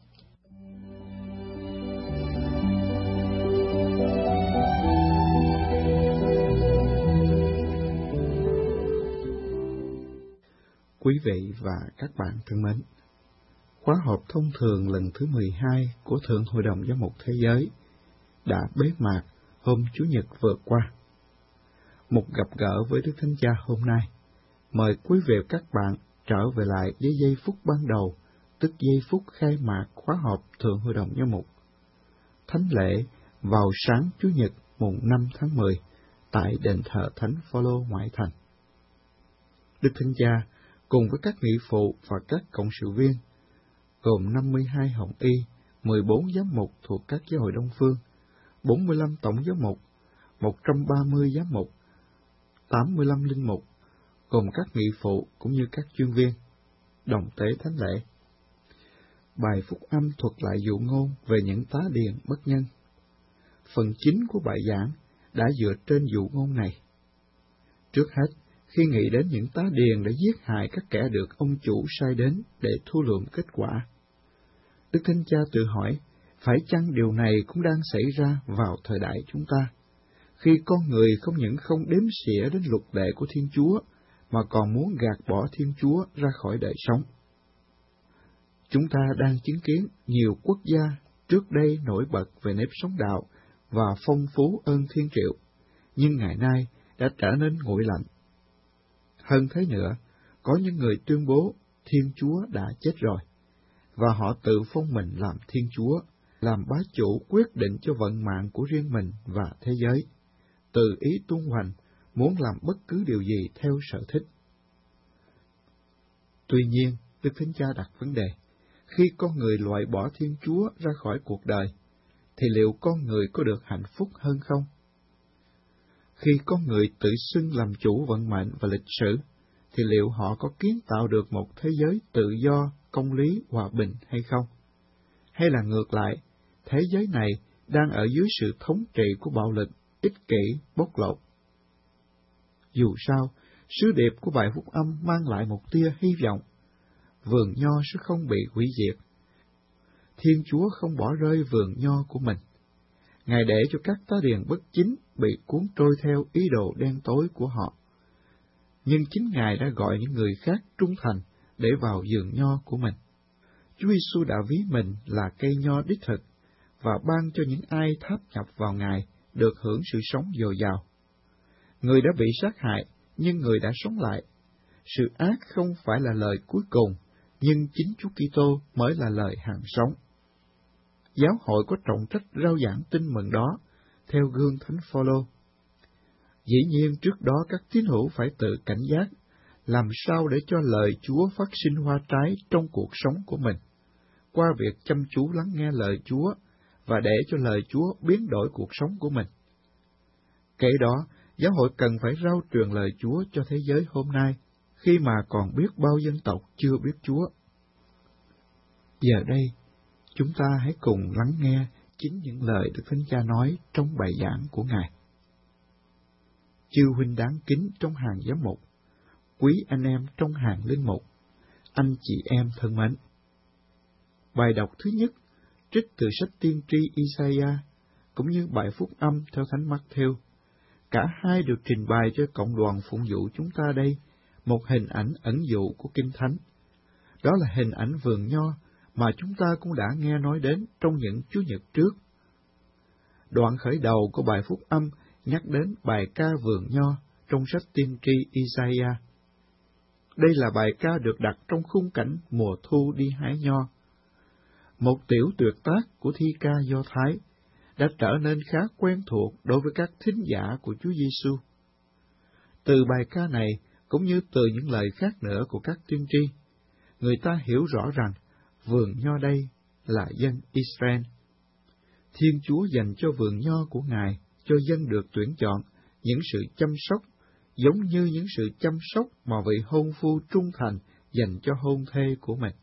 Quý vị và các bạn thân mến, khóa họp thông thường lần thứ mười hai của Thượng Hội đồng Giám mục Thế giới đã bế mạc hôm Chủ nhật vừa qua. Một gặp gỡ với Đức Thánh Cha hôm nay, mời quý vị và các bạn trở về lại với giây phút ban đầu, tức giây phút khai mạc khóa họp Thượng Hội đồng Giám mục. Thánh lễ vào sáng Chủ nhật mùng năm tháng mười tại đền thờ Thánh Phaolô ngoại thành. Đức Thánh Cha cùng với các nghị phụ và các cộng sự viên, gồm năm mươi hai hồng y, mười bốn giám mục thuộc các giáo hội Đông phương, bốn mươi lăm tổng giám mục, một trăm ba mươi giám mục, tám mươi lăm linh mục, gồm các nghị phụ cũng như các chuyên viên, đồng tế thánh lễ. Bài phúc âm thuật lại dụ ngôn về những tá điền bất nhân. Phần chính của bài giảng đã dựa trên dụ ngôn này. Trước hết, khi nghĩ đến những tá điền đã giết hại các kẻ được ông chủ sai đến để thu lượm kết quả, Đức Thánh Cha tự hỏi, phải chăng điều này cũng đang xảy ra vào thời đại chúng ta, khi con người không những không đếm xỉa đến luật lệ của Thiên Chúa, mà còn muốn gạt bỏ Thiên Chúa ra khỏi đời sống? Chúng ta đang chứng kiến nhiều quốc gia trước đây nổi bật về nếp sống đạo và phong phú ơn thiên triệu, nhưng ngày nay đã trở nên nguội lạnh. Hơn thế nữa, có những người tuyên bố Thiên Chúa đã chết rồi, và họ tự phong mình làm Thiên Chúa, làm bá chủ quyết định cho vận mạng của riêng mình và thế giới, tự ý tung hoành, muốn làm bất cứ điều gì theo sở thích. Tuy nhiên, Đức Thánh Cha đặt vấn đề, khi con người loại bỏ Thiên Chúa ra khỏi cuộc đời, thì liệu con người có được hạnh phúc hơn không? Khi con người tự xưng làm chủ vận mệnh và lịch sử, thì liệu họ có kiến tạo được một thế giới tự do, công lý, hòa bình hay không? Hay là ngược lại, thế giới này đang ở dưới sự thống trị của bạo lực, ích kỷ, bóc lột? Dù sao, sứ điệp của bài phúc âm mang lại một tia hy vọng. Vườn nho sẽ không bị hủy diệt. Thiên Chúa không bỏ rơi vườn nho của mình. Ngài để cho các tá điền bất chính bị cuốn trôi theo ý đồ đen tối của họ. Nhưng chính Ngài đã gọi những người khác trung thành để vào vườn nho của mình. Chúa Giêsu đã ví mình là cây nho đích thực và ban cho những ai tháp nhập vào Ngài được hưởng sự sống dồi dào. Người đã bị sát hại, nhưng người đã sống lại. Sự ác không phải là lời cuối cùng, nhưng chính Chúa Kitô mới là lời hằng sống. Giáo hội có trọng trách rao giảng tin mừng đó, theo gương Thánh Phaolô. Dĩ nhiên trước đó các tín hữu phải tự cảnh giác, làm sao để cho lời Chúa phát sinh hoa trái trong cuộc sống của mình, qua việc chăm chú lắng nghe lời Chúa và để cho lời Chúa biến đổi cuộc sống của mình. Kể đó, giáo hội cần phải rao truyền lời Chúa cho thế giới hôm nay, khi mà còn biết bao dân tộc chưa biết Chúa. Giờ đây, chúng ta hãy cùng lắng nghe chính những lời Đức Thánh Cha nói trong bài giảng của Ngài. Chư huynh đáng kính trong hàng giám mục, quý anh em trong hàng linh mục, anh chị em thân mến. Bài đọc thứ nhất trích từ sách tiên tri Isaiah cũng như bài phúc âm theo Thánh Matthew. Cả hai được trình bày cho cộng đoàn phụng vụ chúng ta đây một hình ảnh ẩn dụ của Kinh Thánh. Đó là hình ảnh vườn nho mà chúng ta cũng đã nghe nói đến trong những Chúa Nhật trước. Đoạn khởi đầu của bài phúc âm nhắc đến bài ca vườn nho trong sách tiên tri Isaiah. Đây là bài ca được đặt trong khung cảnh mùa thu đi hái nho. Một tiểu tuyệt tác của thi ca Do Thái đã trở nên khá quen thuộc đối với các thính giả của Chúa Giêsu. Từ bài ca này, cũng như từ những lời khác nữa của các tiên tri, người ta hiểu rõ rằng vườn nho đây là dân Israel. Thiên Chúa dành cho vườn nho của Ngài, cho dân được tuyển chọn, những sự chăm sóc, giống như những sự chăm sóc mà vị hôn phu trung thành dành cho hôn thê của mình.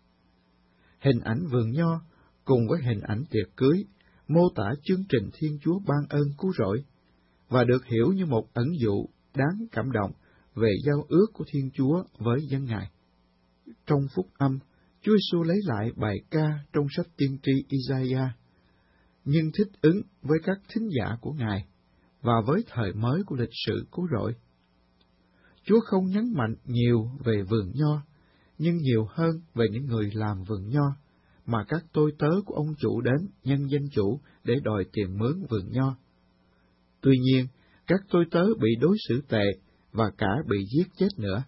Hình ảnh vườn nho cùng với hình ảnh tiệc cưới mô tả chương trình Thiên Chúa ban ơn cứu rỗi, và được hiểu như một ẩn dụ đáng cảm động về giao ước của Thiên Chúa với dân Ngài. Trong phúc âm, Chúa Giêsu lấy lại bài ca trong sách tiên tri Isaiah, nhưng thích ứng với các thính giả của Ngài và với thời mới của lịch sử cứu rỗi. Chúa không nhấn mạnh nhiều về vườn nho, nhưng nhiều hơn về những người làm vườn nho, mà các tôi tớ của ông chủ đến nhân danh chủ để đòi tiền mướn vườn nho. Tuy nhiên, các tôi tớ bị đối xử tệ và cả bị giết chết nữa.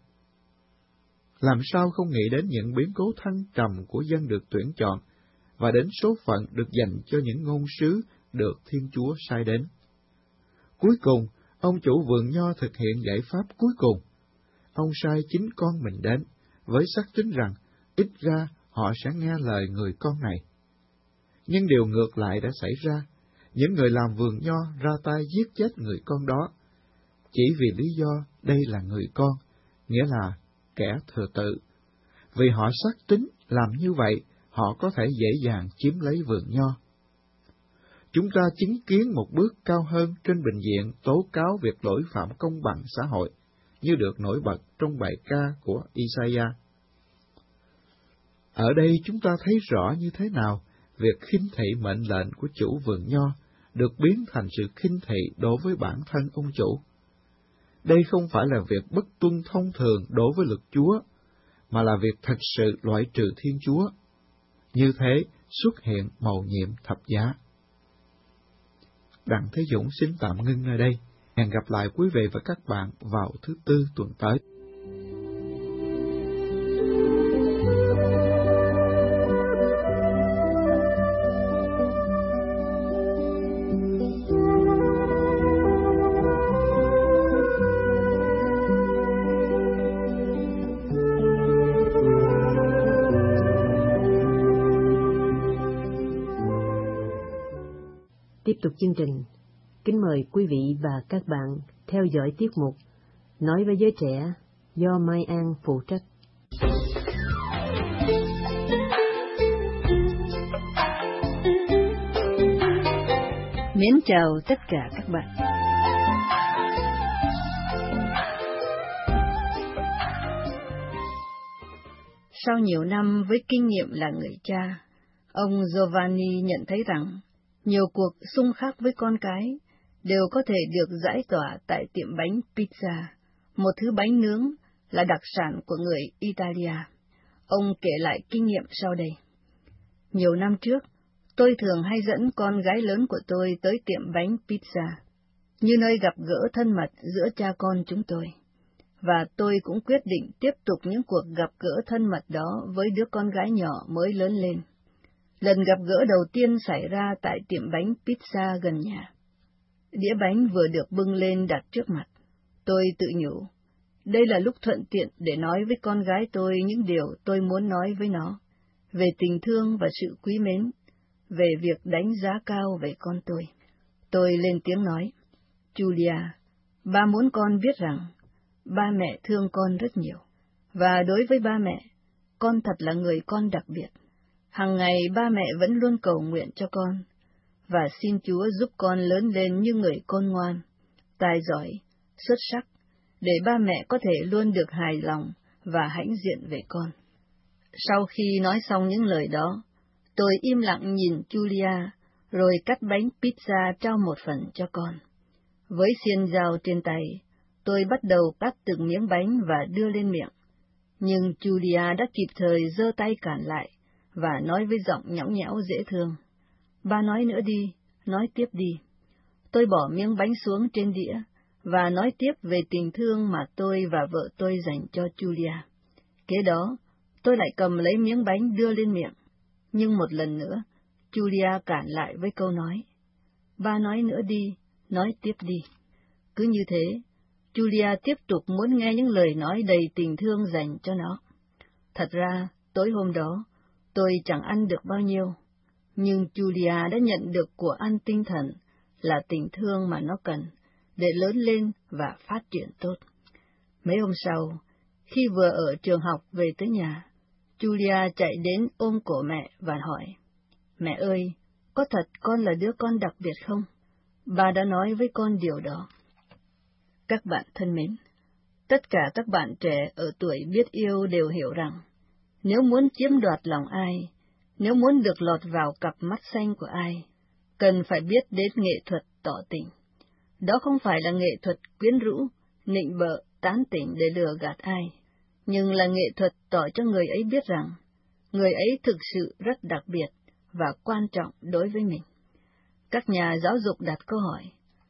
Làm sao không nghĩ đến những biến cố thăng trầm của dân được tuyển chọn, và đến số phận được dành cho những ngôn sứ được Thiên Chúa sai đến. Cuối cùng, ông chủ vườn nho thực hiện giải pháp cuối cùng. Ông sai chính con mình đến, với xác tín rằng ít ra họ sẽ nghe lời người con này. Nhưng điều ngược lại đã xảy ra, những người làm vườn nho ra tay giết chết người con đó, chỉ vì lý do đây là người con, nghĩa là kẻ thừa tự. Vì họ xác tín làm như vậy, họ có thể dễ dàng chiếm lấy vườn nho. Chúng ta chứng kiến một bước cao hơn trên bình diện tố cáo việc lỗi phạm công bằng xã hội, như được nổi bật trong bài ca của Isaiah. Ở đây chúng ta thấy rõ như thế nào việc khinh thị mệnh lệnh của chủ vườn nho được biến thành sự khinh thị đối với bản thân ông chủ. Đây không phải là việc bất tuân thông thường đối với luật Chúa, mà là việc thật sự loại trừ Thiên Chúa. Như thế xuất hiện mầu nhiệm thập giá. Đặng Thế Dũng xin tạm ngưng nơi đây. Hẹn gặp lại quý vị và các bạn vào thứ Tư tuần tới. Tiếp tục chương trình, kính mời quý vị và các bạn theo dõi tiết mục Nói với giới trẻ do Mai An phụ trách. Mến chào tất cả các bạn. Sau nhiều năm với kinh nghiệm là người cha, ông Giovanni nhận thấy rằng nhiều cuộc xung khắc với con cái đều có thể được giải tỏa tại tiệm bánh pizza, một thứ bánh nướng là đặc sản của người Italia. Ông kể lại kinh nghiệm sau đây. Nhiều năm trước, tôi thường hay dẫn con gái lớn của tôi tới tiệm bánh pizza, như nơi gặp gỡ thân mật giữa cha con chúng tôi. Và tôi cũng quyết định tiếp tục những cuộc gặp gỡ thân mật đó với đứa con gái nhỏ mới lớn lên. Lần gặp gỡ đầu tiên xảy ra tại tiệm bánh pizza gần nhà. Đĩa bánh vừa được bưng lên đặt trước mặt. Tôi tự nhủ, đây là lúc thuận tiện để nói với con gái tôi những điều tôi muốn nói với nó, về tình thương và sự quý mến, về việc đánh giá cao về con tôi. Tôi lên tiếng nói, Julia, ba muốn con biết rằng, ba mẹ thương con rất nhiều, và đối với ba mẹ, con thật là người con đặc biệt. Hằng ngày ba mẹ vẫn luôn cầu nguyện cho con, và xin Chúa giúp con lớn lên như người con ngoan, tài giỏi, xuất sắc, để ba mẹ có thể luôn được hài lòng và hãnh diện về con. Sau khi nói xong những lời đó, tôi im lặng nhìn Julia, rồi cắt bánh pizza trao một phần cho con. Với xiên dao trên tay, tôi bắt đầu cắt từng miếng bánh và đưa lên miệng. Nhưng Julia đã kịp thời giơ tay cản lại, và nói với giọng nhõng nhẽo dễ thương: "Ba nói nữa đi, nói tiếp đi." Tôi bỏ miếng bánh xuống trên đĩa, và nói tiếp về tình thương mà tôi và vợ tôi dành cho Julia. Kế đó, tôi lại cầm lấy miếng bánh đưa lên miệng. Nhưng một lần nữa, Julia cản lại với câu nói: "Ba nói nữa đi, nói tiếp đi." Cứ như thế, Julia tiếp tục muốn nghe những lời nói đầy tình thương dành cho nó. Thật ra, tối hôm đó, tôi chẳng ăn được bao nhiêu, nhưng Julia đã nhận được của ăn tinh thần là tình thương mà nó cần để lớn lên và phát triển tốt. Mấy hôm sau, khi vừa ở trường học về tới nhà, Julia chạy đến ôm cổ mẹ và hỏi: "Mẹ ơi, có thật con là đứa con đặc biệt không? Bà đã nói với con điều đó." Các bạn thân mến, tất cả các bạn trẻ ở tuổi biết yêu đều hiểu rằng, nếu muốn chiếm đoạt lòng ai, nếu muốn được lọt vào cặp mắt xanh của ai, cần phải biết đến nghệ thuật tỏ tình. Đó không phải là nghệ thuật quyến rũ, nịnh bợ, tán tỉnh để lừa gạt ai, nhưng là nghệ thuật tỏ cho người ấy biết rằng, người ấy thực sự rất đặc biệt và quan trọng đối với mình. Các nhà giáo dục đặt câu hỏi: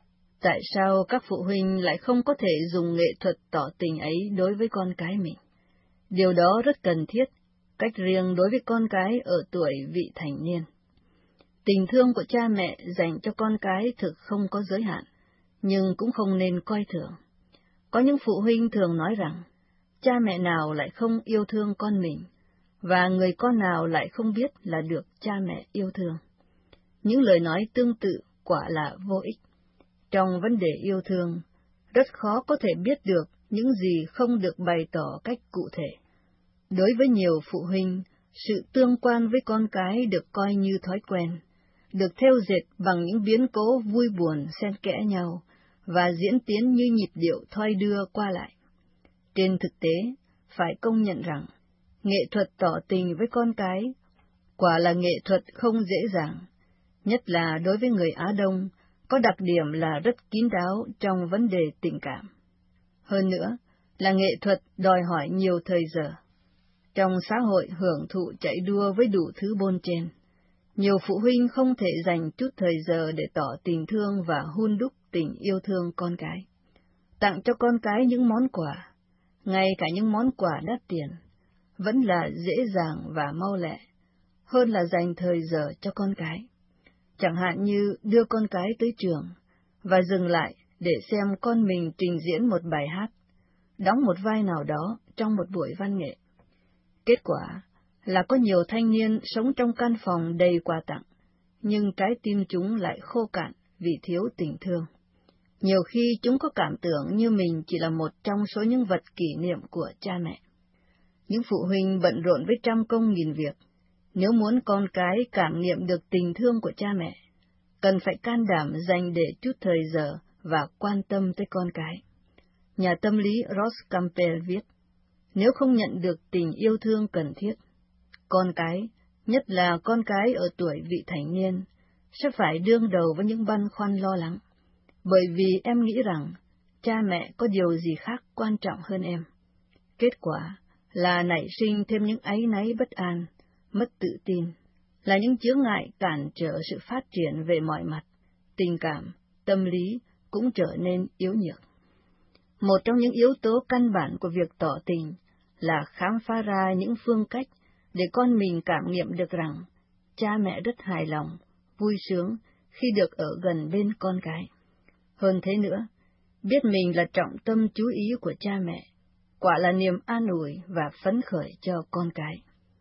tại sao các phụ huynh lại không có thể dùng nghệ thuật tỏ tình ấy đối với con cái mình? Điều đó rất cần thiết, cách riêng đối với con cái ở tuổi vị thành niên. Tình thương của cha mẹ dành cho con cái thực không có giới hạn, nhưng cũng không nên coi thường. Có những phụ huynh thường nói rằng, cha mẹ nào lại không yêu thương con mình, và người con nào lại không biết là được cha mẹ yêu thương. Những lời nói tương tự quả là vô ích. Trong vấn đề yêu thương, rất khó có thể biết được những gì không được bày tỏ cách cụ thể. Đối với nhiều phụ huynh, sự tương quan với con cái được coi như thói quen, được thêu dệt bằng những biến cố vui buồn xen kẽ nhau và diễn tiến như nhịp điệu thoi đưa qua lại. Trên thực tế, phải công nhận rằng, nghệ thuật tỏ tình với con cái quả là nghệ thuật không dễ dàng, nhất là đối với người Á Đông, có đặc điểm là rất kín đáo trong vấn đề tình cảm. Hơn nữa, là nghệ thuật đòi hỏi nhiều thời giờ. Trong xã hội hưởng thụ chạy đua với đủ thứ bôn trên, nhiều phụ huynh không thể dành chút thời giờ để tỏ tình thương và hun đúc tình yêu thương con cái. Tặng cho con cái những món quà, ngay cả những món quà đắt tiền, vẫn là dễ dàng và mau lẹ, hơn là dành thời giờ cho con cái. Chẳng hạn như đưa con cái tới trường, và dừng lại để xem con mình trình diễn một bài hát, đóng một vai nào đó trong một buổi văn nghệ. Kết quả là có nhiều thanh niên sống trong căn phòng đầy quà tặng, nhưng trái tim chúng lại khô cạn vì thiếu tình thương. Nhiều khi chúng có cảm tưởng như mình chỉ là một trong số những vật kỷ niệm của cha mẹ. Những phụ huynh bận rộn với trăm công nghìn việc, nếu muốn con cái cảm nghiệm được tình thương của cha mẹ, cần phải can đảm dành để chút thời giờ và quan tâm tới con cái. Nhà tâm lý Ross Campbell viết, nếu không nhận được tình yêu thương cần thiết, con cái, nhất là con cái ở tuổi vị thành niên, sẽ phải đương đầu với những băn khoăn lo lắng, bởi vì em nghĩ rằng cha mẹ có điều gì khác quan trọng hơn em. Kết quả là nảy sinh thêm những áy náy bất an, mất tự tin, là những chướng ngại cản trở sự phát triển về mọi mặt, tình cảm, tâm lý cũng trở nên yếu nhược. Một trong những yếu tố căn bản của việc tỏ tình là khám phá ra những phương cách để con mình cảm nghiệm được rằng cha mẹ rất hài lòng, vui sướng khi được ở gần bên con cái. Hơn thế nữa, biết mình là trọng tâm chú ý của cha mẹ, quả là niềm an ủi và phấn khởi cho con cái.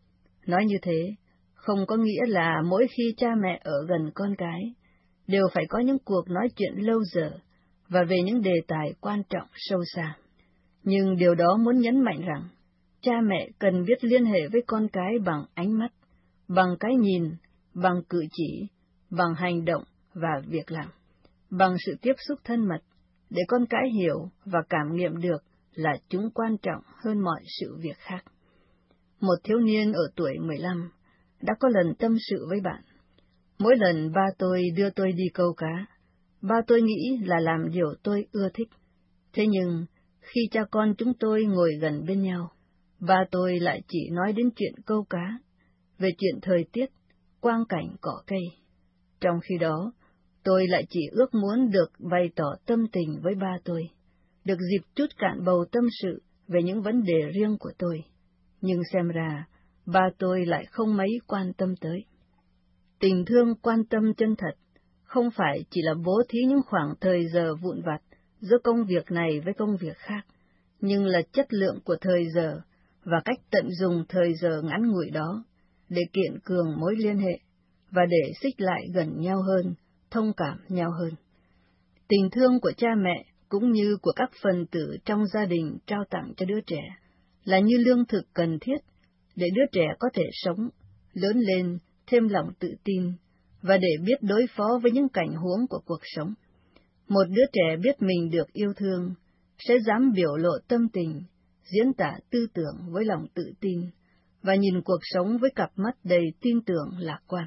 Nói như thế, không có nghĩa là mỗi khi cha mẹ ở gần con cái, đều phải có những cuộc nói chuyện lâu giờ và về những đề tài quan trọng sâu xa. Nhưng điều đó muốn nhấn mạnh rằng, cha mẹ cần biết liên hệ với con cái bằng ánh mắt, bằng cái nhìn, bằng cử chỉ, bằng hành động và việc làm, bằng sự tiếp xúc thân mật, để con cái hiểu và cảm nghiệm được là chúng quan trọng hơn mọi sự việc khác. Một thiếu niên ở tuổi mười lăm đã có lần tâm sự với bạn. Mỗi lần ba tôi đưa tôi đi câu cá, ba tôi nghĩ là làm điều tôi ưa thích. Thế nhưng, khi cha con chúng tôi ngồi gần bên nhau, ba tôi lại chỉ nói đến chuyện câu cá, về chuyện thời tiết, quang cảnh cỏ cây. Trong khi đó, tôi lại chỉ ước muốn được bày tỏ tâm tình với ba tôi, được dịp trút cạn bầu tâm sự về những vấn đề riêng của tôi. Nhưng xem ra, ba tôi lại không mấy quan tâm tới. Tình thương quan tâm chân thật, không phải chỉ là bố thí những khoảng thời giờ vụn vặt giữa công việc này với công việc khác, nhưng là chất lượng của thời giờ và cách tận dụng thời giờ ngắn ngủi đó để kiện cường mối liên hệ và để xích lại gần nhau hơn, thông cảm nhau hơn. Tình thương của cha mẹ cũng như của các phần tử trong gia đình trao tặng cho đứa trẻ là như lương thực cần thiết để đứa trẻ có thể sống, lớn lên, thêm lòng tự tin và để biết đối phó với những cảnh huống của cuộc sống. Một đứa trẻ biết mình được yêu thương sẽ dám biểu lộ tâm tình, diễn tả tư tưởng với lòng tự tin và nhìn cuộc sống với cặp mắt đầy tin tưởng lạc quan.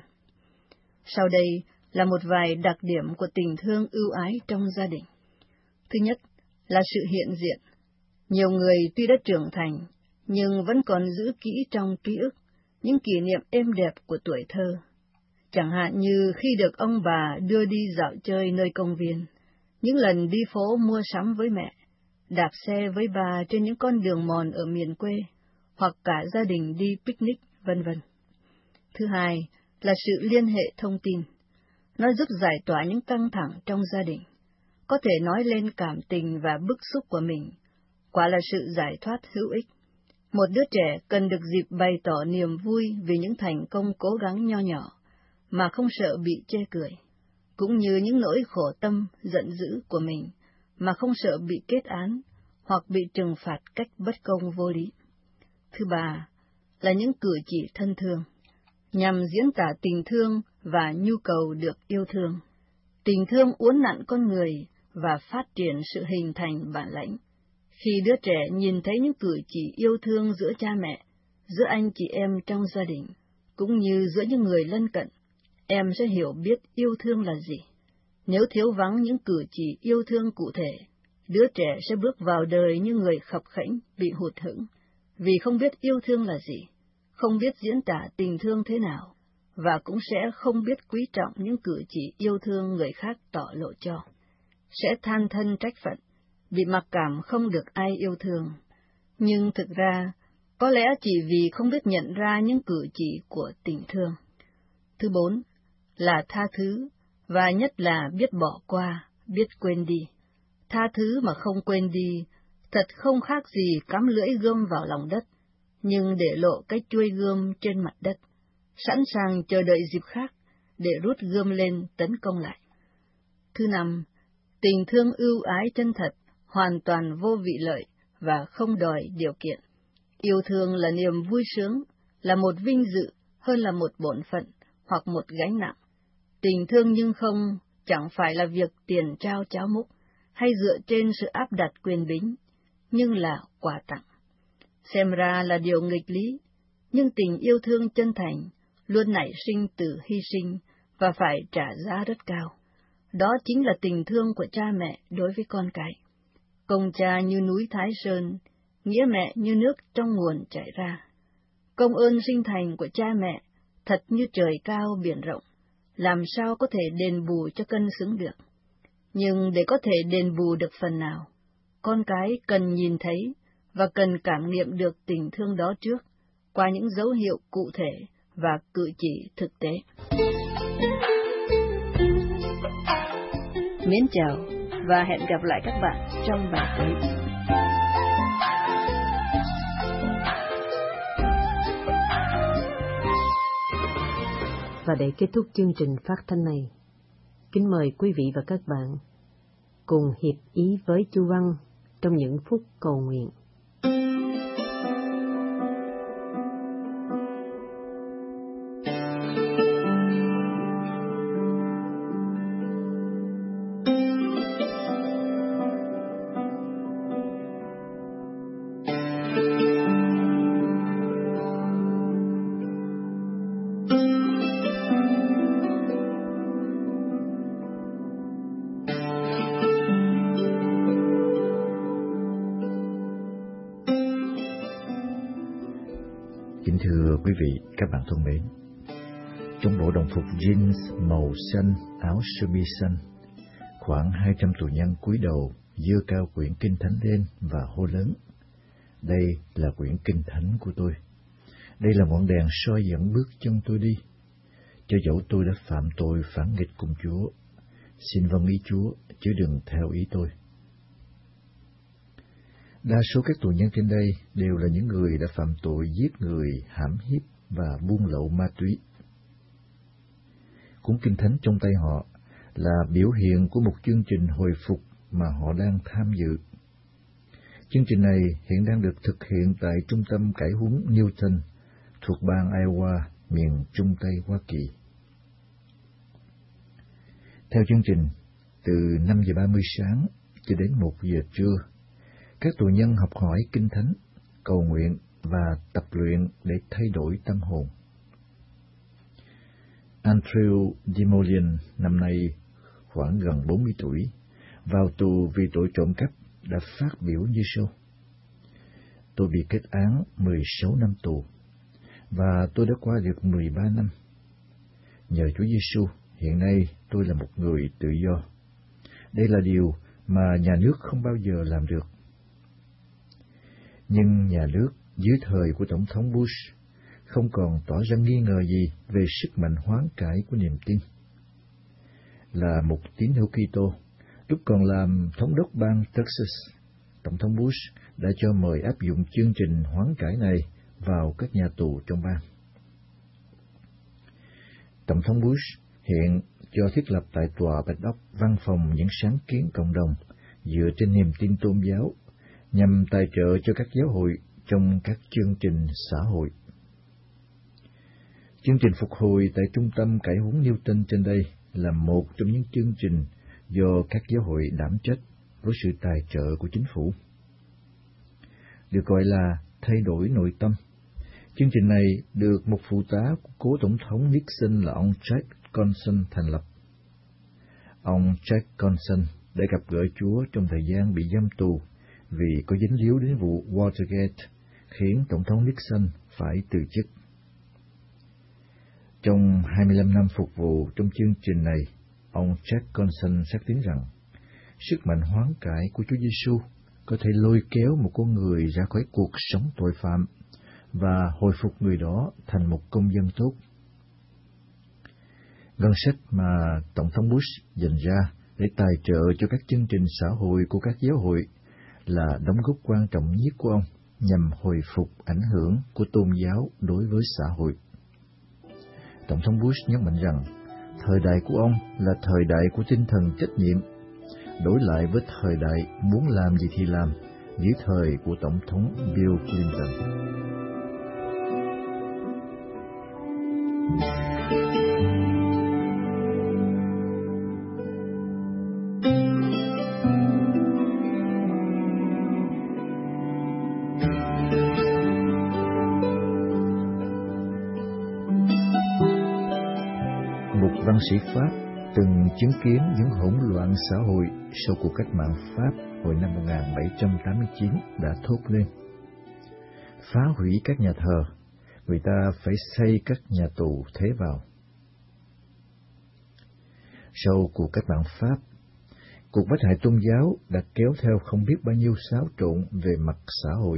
Sau đây là một vài đặc điểm của tình thương ưu ái trong gia đình. Thứ nhất là sự hiện diện. Nhiều người tuy đã trưởng thành, nhưng vẫn còn giữ kỹ trong ký ức những kỷ niệm êm đẹp của tuổi thơ. Chẳng hạn như khi được ông bà đưa đi dạo chơi nơi công viên, những lần đi phố mua sắm với mẹ, đạp xe với bà trên những con đường mòn ở miền quê, hoặc cả gia đình đi picnic, vân vân. Thứ hai là sự liên hệ thông tin. Nó giúp giải tỏa những căng thẳng trong gia đình, có thể nói lên cảm tình và bức xúc của mình, quả là sự giải thoát hữu ích. Một đứa trẻ cần được dịp bày tỏ niềm vui vì những thành công cố gắng nho nhỏ, mà không sợ bị chê cười, cũng như những nỗi khổ tâm, giận dữ của mình, mà không sợ bị kết án hoặc bị trừng phạt cách bất công vô lý. Thứ ba là những cử chỉ thân thương, nhằm diễn tả tình thương và nhu cầu được yêu thương. Tình thương uốn nặn con người và phát triển sự hình thành bản lãnh. Khi đứa trẻ nhìn thấy những cử chỉ yêu thương giữa cha mẹ, giữa anh chị em trong gia đình, cũng như giữa những người lân cận, em sẽ hiểu biết yêu thương là gì. Nếu thiếu vắng những cử chỉ yêu thương cụ thể, đứa trẻ sẽ bước vào đời như người khập khẽnh, bị hụt hẫng, vì không biết yêu thương là gì, không biết diễn tả tình thương thế nào, và cũng sẽ không biết quý trọng những cử chỉ yêu thương người khác tỏ lộ cho. Sẽ than thân trách phận, bị mặc cảm không được ai yêu thương. Nhưng thực ra, có lẽ chỉ vì không biết nhận ra những cử chỉ của tình thương. Thứ bốn là tha thứ, và nhất là biết bỏ qua, biết quên đi. Tha thứ mà không quên đi, thật không khác gì cắm lưỡi gươm vào lòng đất, nhưng để lộ cái chuôi gươm trên mặt đất, sẵn sàng chờ đợi dịp khác để rút gươm lên tấn công lại. Thứ năm, tình thương ưu ái chân thật, hoàn toàn vô vị lợi và không đòi điều kiện. Yêu thương là niềm vui sướng, là một vinh dự hơn là một bổn phận hoặc một gánh nặng. Tình thương nhưng không, chẳng phải là việc tiền trao cháo múc, hay dựa trên sự áp đặt quyền bính, nhưng là quà tặng. Xem ra là điều nghịch lý, nhưng tình yêu thương chân thành luôn nảy sinh từ hy sinh và phải trả giá rất cao. Đó chính là tình thương của cha mẹ đối với con cái. Công cha như núi Thái Sơn, nghĩa mẹ như nước trong nguồn chảy ra. Công ơn sinh thành của cha mẹ thật như trời cao biển rộng, làm sao có thể đền bù cho cân xứng được. Nhưng để có thể đền bù được phần nào, con cái cần nhìn thấy và cần cảm nghiệm được tình thương đó trước, qua những dấu hiệu cụ thể và cử chỉ thực tế. Mến chào và hẹn gặp lại các bạn trong bài tới. Và để kết thúc chương trình phát thanh này, kính mời quý vị và các bạn cùng hiệp ý với Chu Văn trong những phút cầu nguyện. Kính thưa quý vị, các bạn thân mến, trong bộ đồng phục jeans màu xanh, áo sơ mi xanh, khoảng hai trăm tù nhân cúi đầu, giơ cao quyển kinh thánh lên và hô lớn: "Đây là quyển kinh thánh của tôi. Đây là ngọn đèn soi dẫn bước chân tôi đi. Cho dẫu tôi đã phạm tội phản nghịch cùng Chúa, xin vâng ý Chúa, chứ đừng theo ý tôi." Đa số các tù nhân trên đây đều là những người đã phạm tội giết người, hãm hiếp và buôn lậu ma túy. Cuốn kinh thánh trong tay họ là biểu hiện của một chương trình hồi phục mà họ đang tham dự. Chương trình này hiện đang được thực hiện tại Trung tâm Cải huấn Newton thuộc bang Iowa, miền Trung Tây Hoa Kỳ. Theo chương trình, từ năm giờ ba mươi sáng cho đến một giờ trưa, các tù nhân học hỏi kinh thánh, cầu nguyện và tập luyện để thay đổi tâm hồn. Andrew Demolian, năm nay khoảng gần bốn mươi tuổi, vào tù vì tội trộm cắp, đã phát biểu như sau: "Tôi bị kết án mười sáu năm tù, và tôi đã qua được mười ba năm. Nhờ Chúa Giêsu, hiện nay tôi là một người tự do. Đây là điều mà nhà nước không bao giờ làm được." Nhưng nhà nước dưới thời của Tổng thống Bush không còn tỏ ra nghi ngờ gì về sức mạnh hoán cải của niềm tin. Là một tín hữu Kitô, lúc còn làm thống đốc bang Texas, Tổng thống Bush đã cho mời áp dụng chương trình hoán cải này vào các nhà tù trong bang. Tổng thống Bush hiện cho thiết lập tại Tòa Bạch Ốc văn phòng những sáng kiến cộng đồng dựa trên niềm tin tôn giáo, nhằm tài trợ cho các giáo hội trong các chương trình xã hội. Chương trình phục hồi tại Trung tâm Cải huấn Newton trên đây là một trong những chương trình do các giáo hội đảm trách với sự tài trợ của chính phủ. Được gọi là thay đổi nội tâm. Chương trình này được một phụ tá của cố tổng thống Nixon là ông Jack Johnson thành lập. Ông Jack Johnson đã gặp gỡ Chúa trong thời gian bị giam tù vì có dính líu đến vụ Watergate, khiến Tổng thống Nixon phải từ chức. Trong hai mươi lăm năm phục vụ trong chương trình này, ông Jack Johnson xác tín rằng sức mạnh hoán cải của Chúa Giêsu có thể lôi kéo một con người ra khỏi cuộc sống tội phạm và hồi phục người đó thành một công dân tốt. Ngân sách mà Tổng thống Bush dành ra để tài trợ cho các chương trình xã hội của các giáo hội là đóng góp quan trọng nhất của ông nhằm hồi phục ảnh hưởng của tôn giáo đối với xã hội. Tổng thống Bush nhấn mạnh rằng thời đại của ông là thời đại của tinh thần trách nhiệm, đối lại với thời đại muốn làm gì thì làm dưới thời của Tổng thống Bill Clinton. Văn sĩ Pháp từng chứng kiến những hỗn loạn xã hội sau cuộc cách mạng Pháp hồi năm một nghìn bảy trăm tám mươi chín đã thốt lên: phá hủy các nhà thờ, người ta phải xây các nhà tù thế vào. Sau cuộc cách mạng Pháp, cuộc bắt hại tôn giáo đã kéo theo không biết bao nhiêu xáo trộn về mặt xã hội.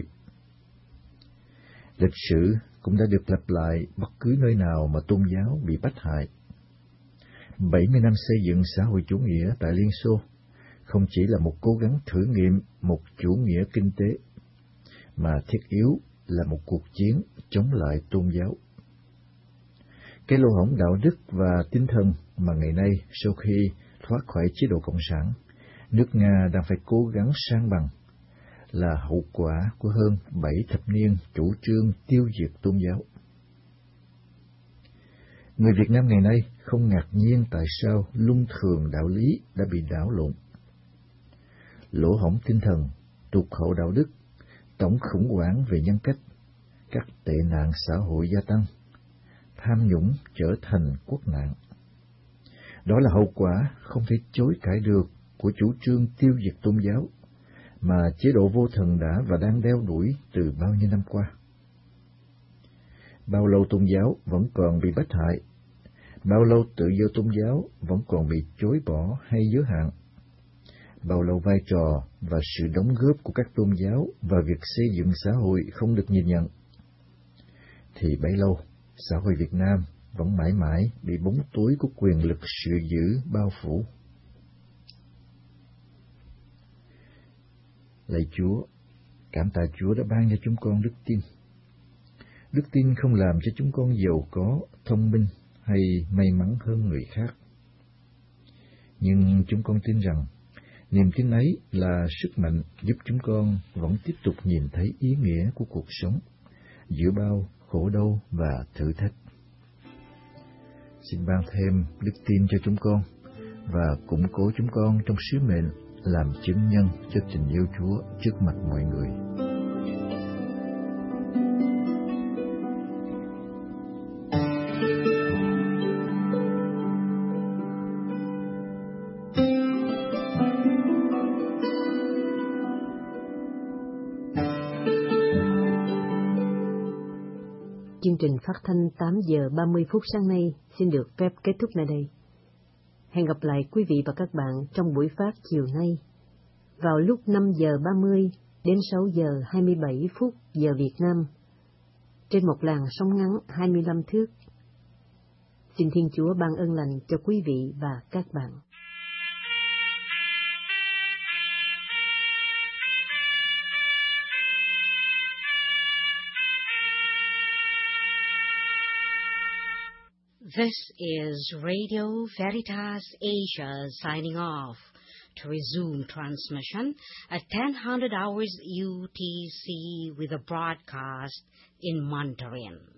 Lịch sử cũng đã được lặp lại bất cứ nơi nào mà tôn giáo bị bắt hại. bảy mươi năm xây dựng xã hội chủ nghĩa tại Liên Xô không chỉ là một cố gắng thử nghiệm một chủ nghĩa kinh tế, mà thiết yếu là một cuộc chiến chống lại tôn giáo. Cái lỗ hổng đạo đức và tinh thần mà ngày nay sau khi thoát khỏi chế độ Cộng sản, nước Nga đang phải cố gắng san bằng là hậu quả của hơn bảy thập niên chủ trương tiêu diệt tôn giáo. Người Việt Nam ngày nay không ngạc nhiên tại sao luân thường đạo lý đã bị đảo lộn. Lỗ hổng tinh thần, tụt hậu đạo đức, tổng khủng hoảng về nhân cách, các tệ nạn xã hội gia tăng, tham nhũng trở thành quốc nạn. Đó là hậu quả không thể chối cãi được của chủ trương tiêu diệt tôn giáo mà chế độ vô thần đã và đang đeo đuổi từ bao nhiêu năm qua. Bao lâu tôn giáo vẫn còn bị bách hại, bao lâu tự do tôn giáo vẫn còn bị chối bỏ hay giới hạn, bao lâu vai trò và sự đóng góp của các tôn giáo và việc xây dựng xã hội không được nhìn nhận, thì bấy lâu xã hội Việt Nam vẫn mãi mãi bị bóng tối của quyền lực sự dữ bao phủ. Lạy Chúa, cảm tạ Chúa đã ban cho chúng con đức tin. Đức tin không làm cho chúng con giàu có, thông minh hay may mắn hơn người khác. Nhưng chúng con tin rằng niềm tin ấy là sức mạnh giúp chúng con vẫn tiếp tục nhìn thấy ý nghĩa của cuộc sống giữa bao khổ đau và thử thách. Xin ban thêm đức tin cho chúng con và củng cố chúng con trong sứ mệnh làm chứng nhân cho tình yêu Chúa trước mặt mọi người. Chương trình phát thanh tám giờ ba mươi phút sáng nay xin được phép kết thúc nơi đây. Hẹn gặp lại quý vị và các bạn trong buổi phát chiều nay vào lúc năm giờ ba mươi đến sáu giờ hai mươi bảy phút giờ Việt Nam trên một làn sóng ngắn hai mươi lăm thước. Xin Thiên Chúa ban ơn lành cho quý vị và các bạn. This is Radio Veritas Asia signing off. To resume transmission at ten hundred hours U T C with a broadcast in Mandarin.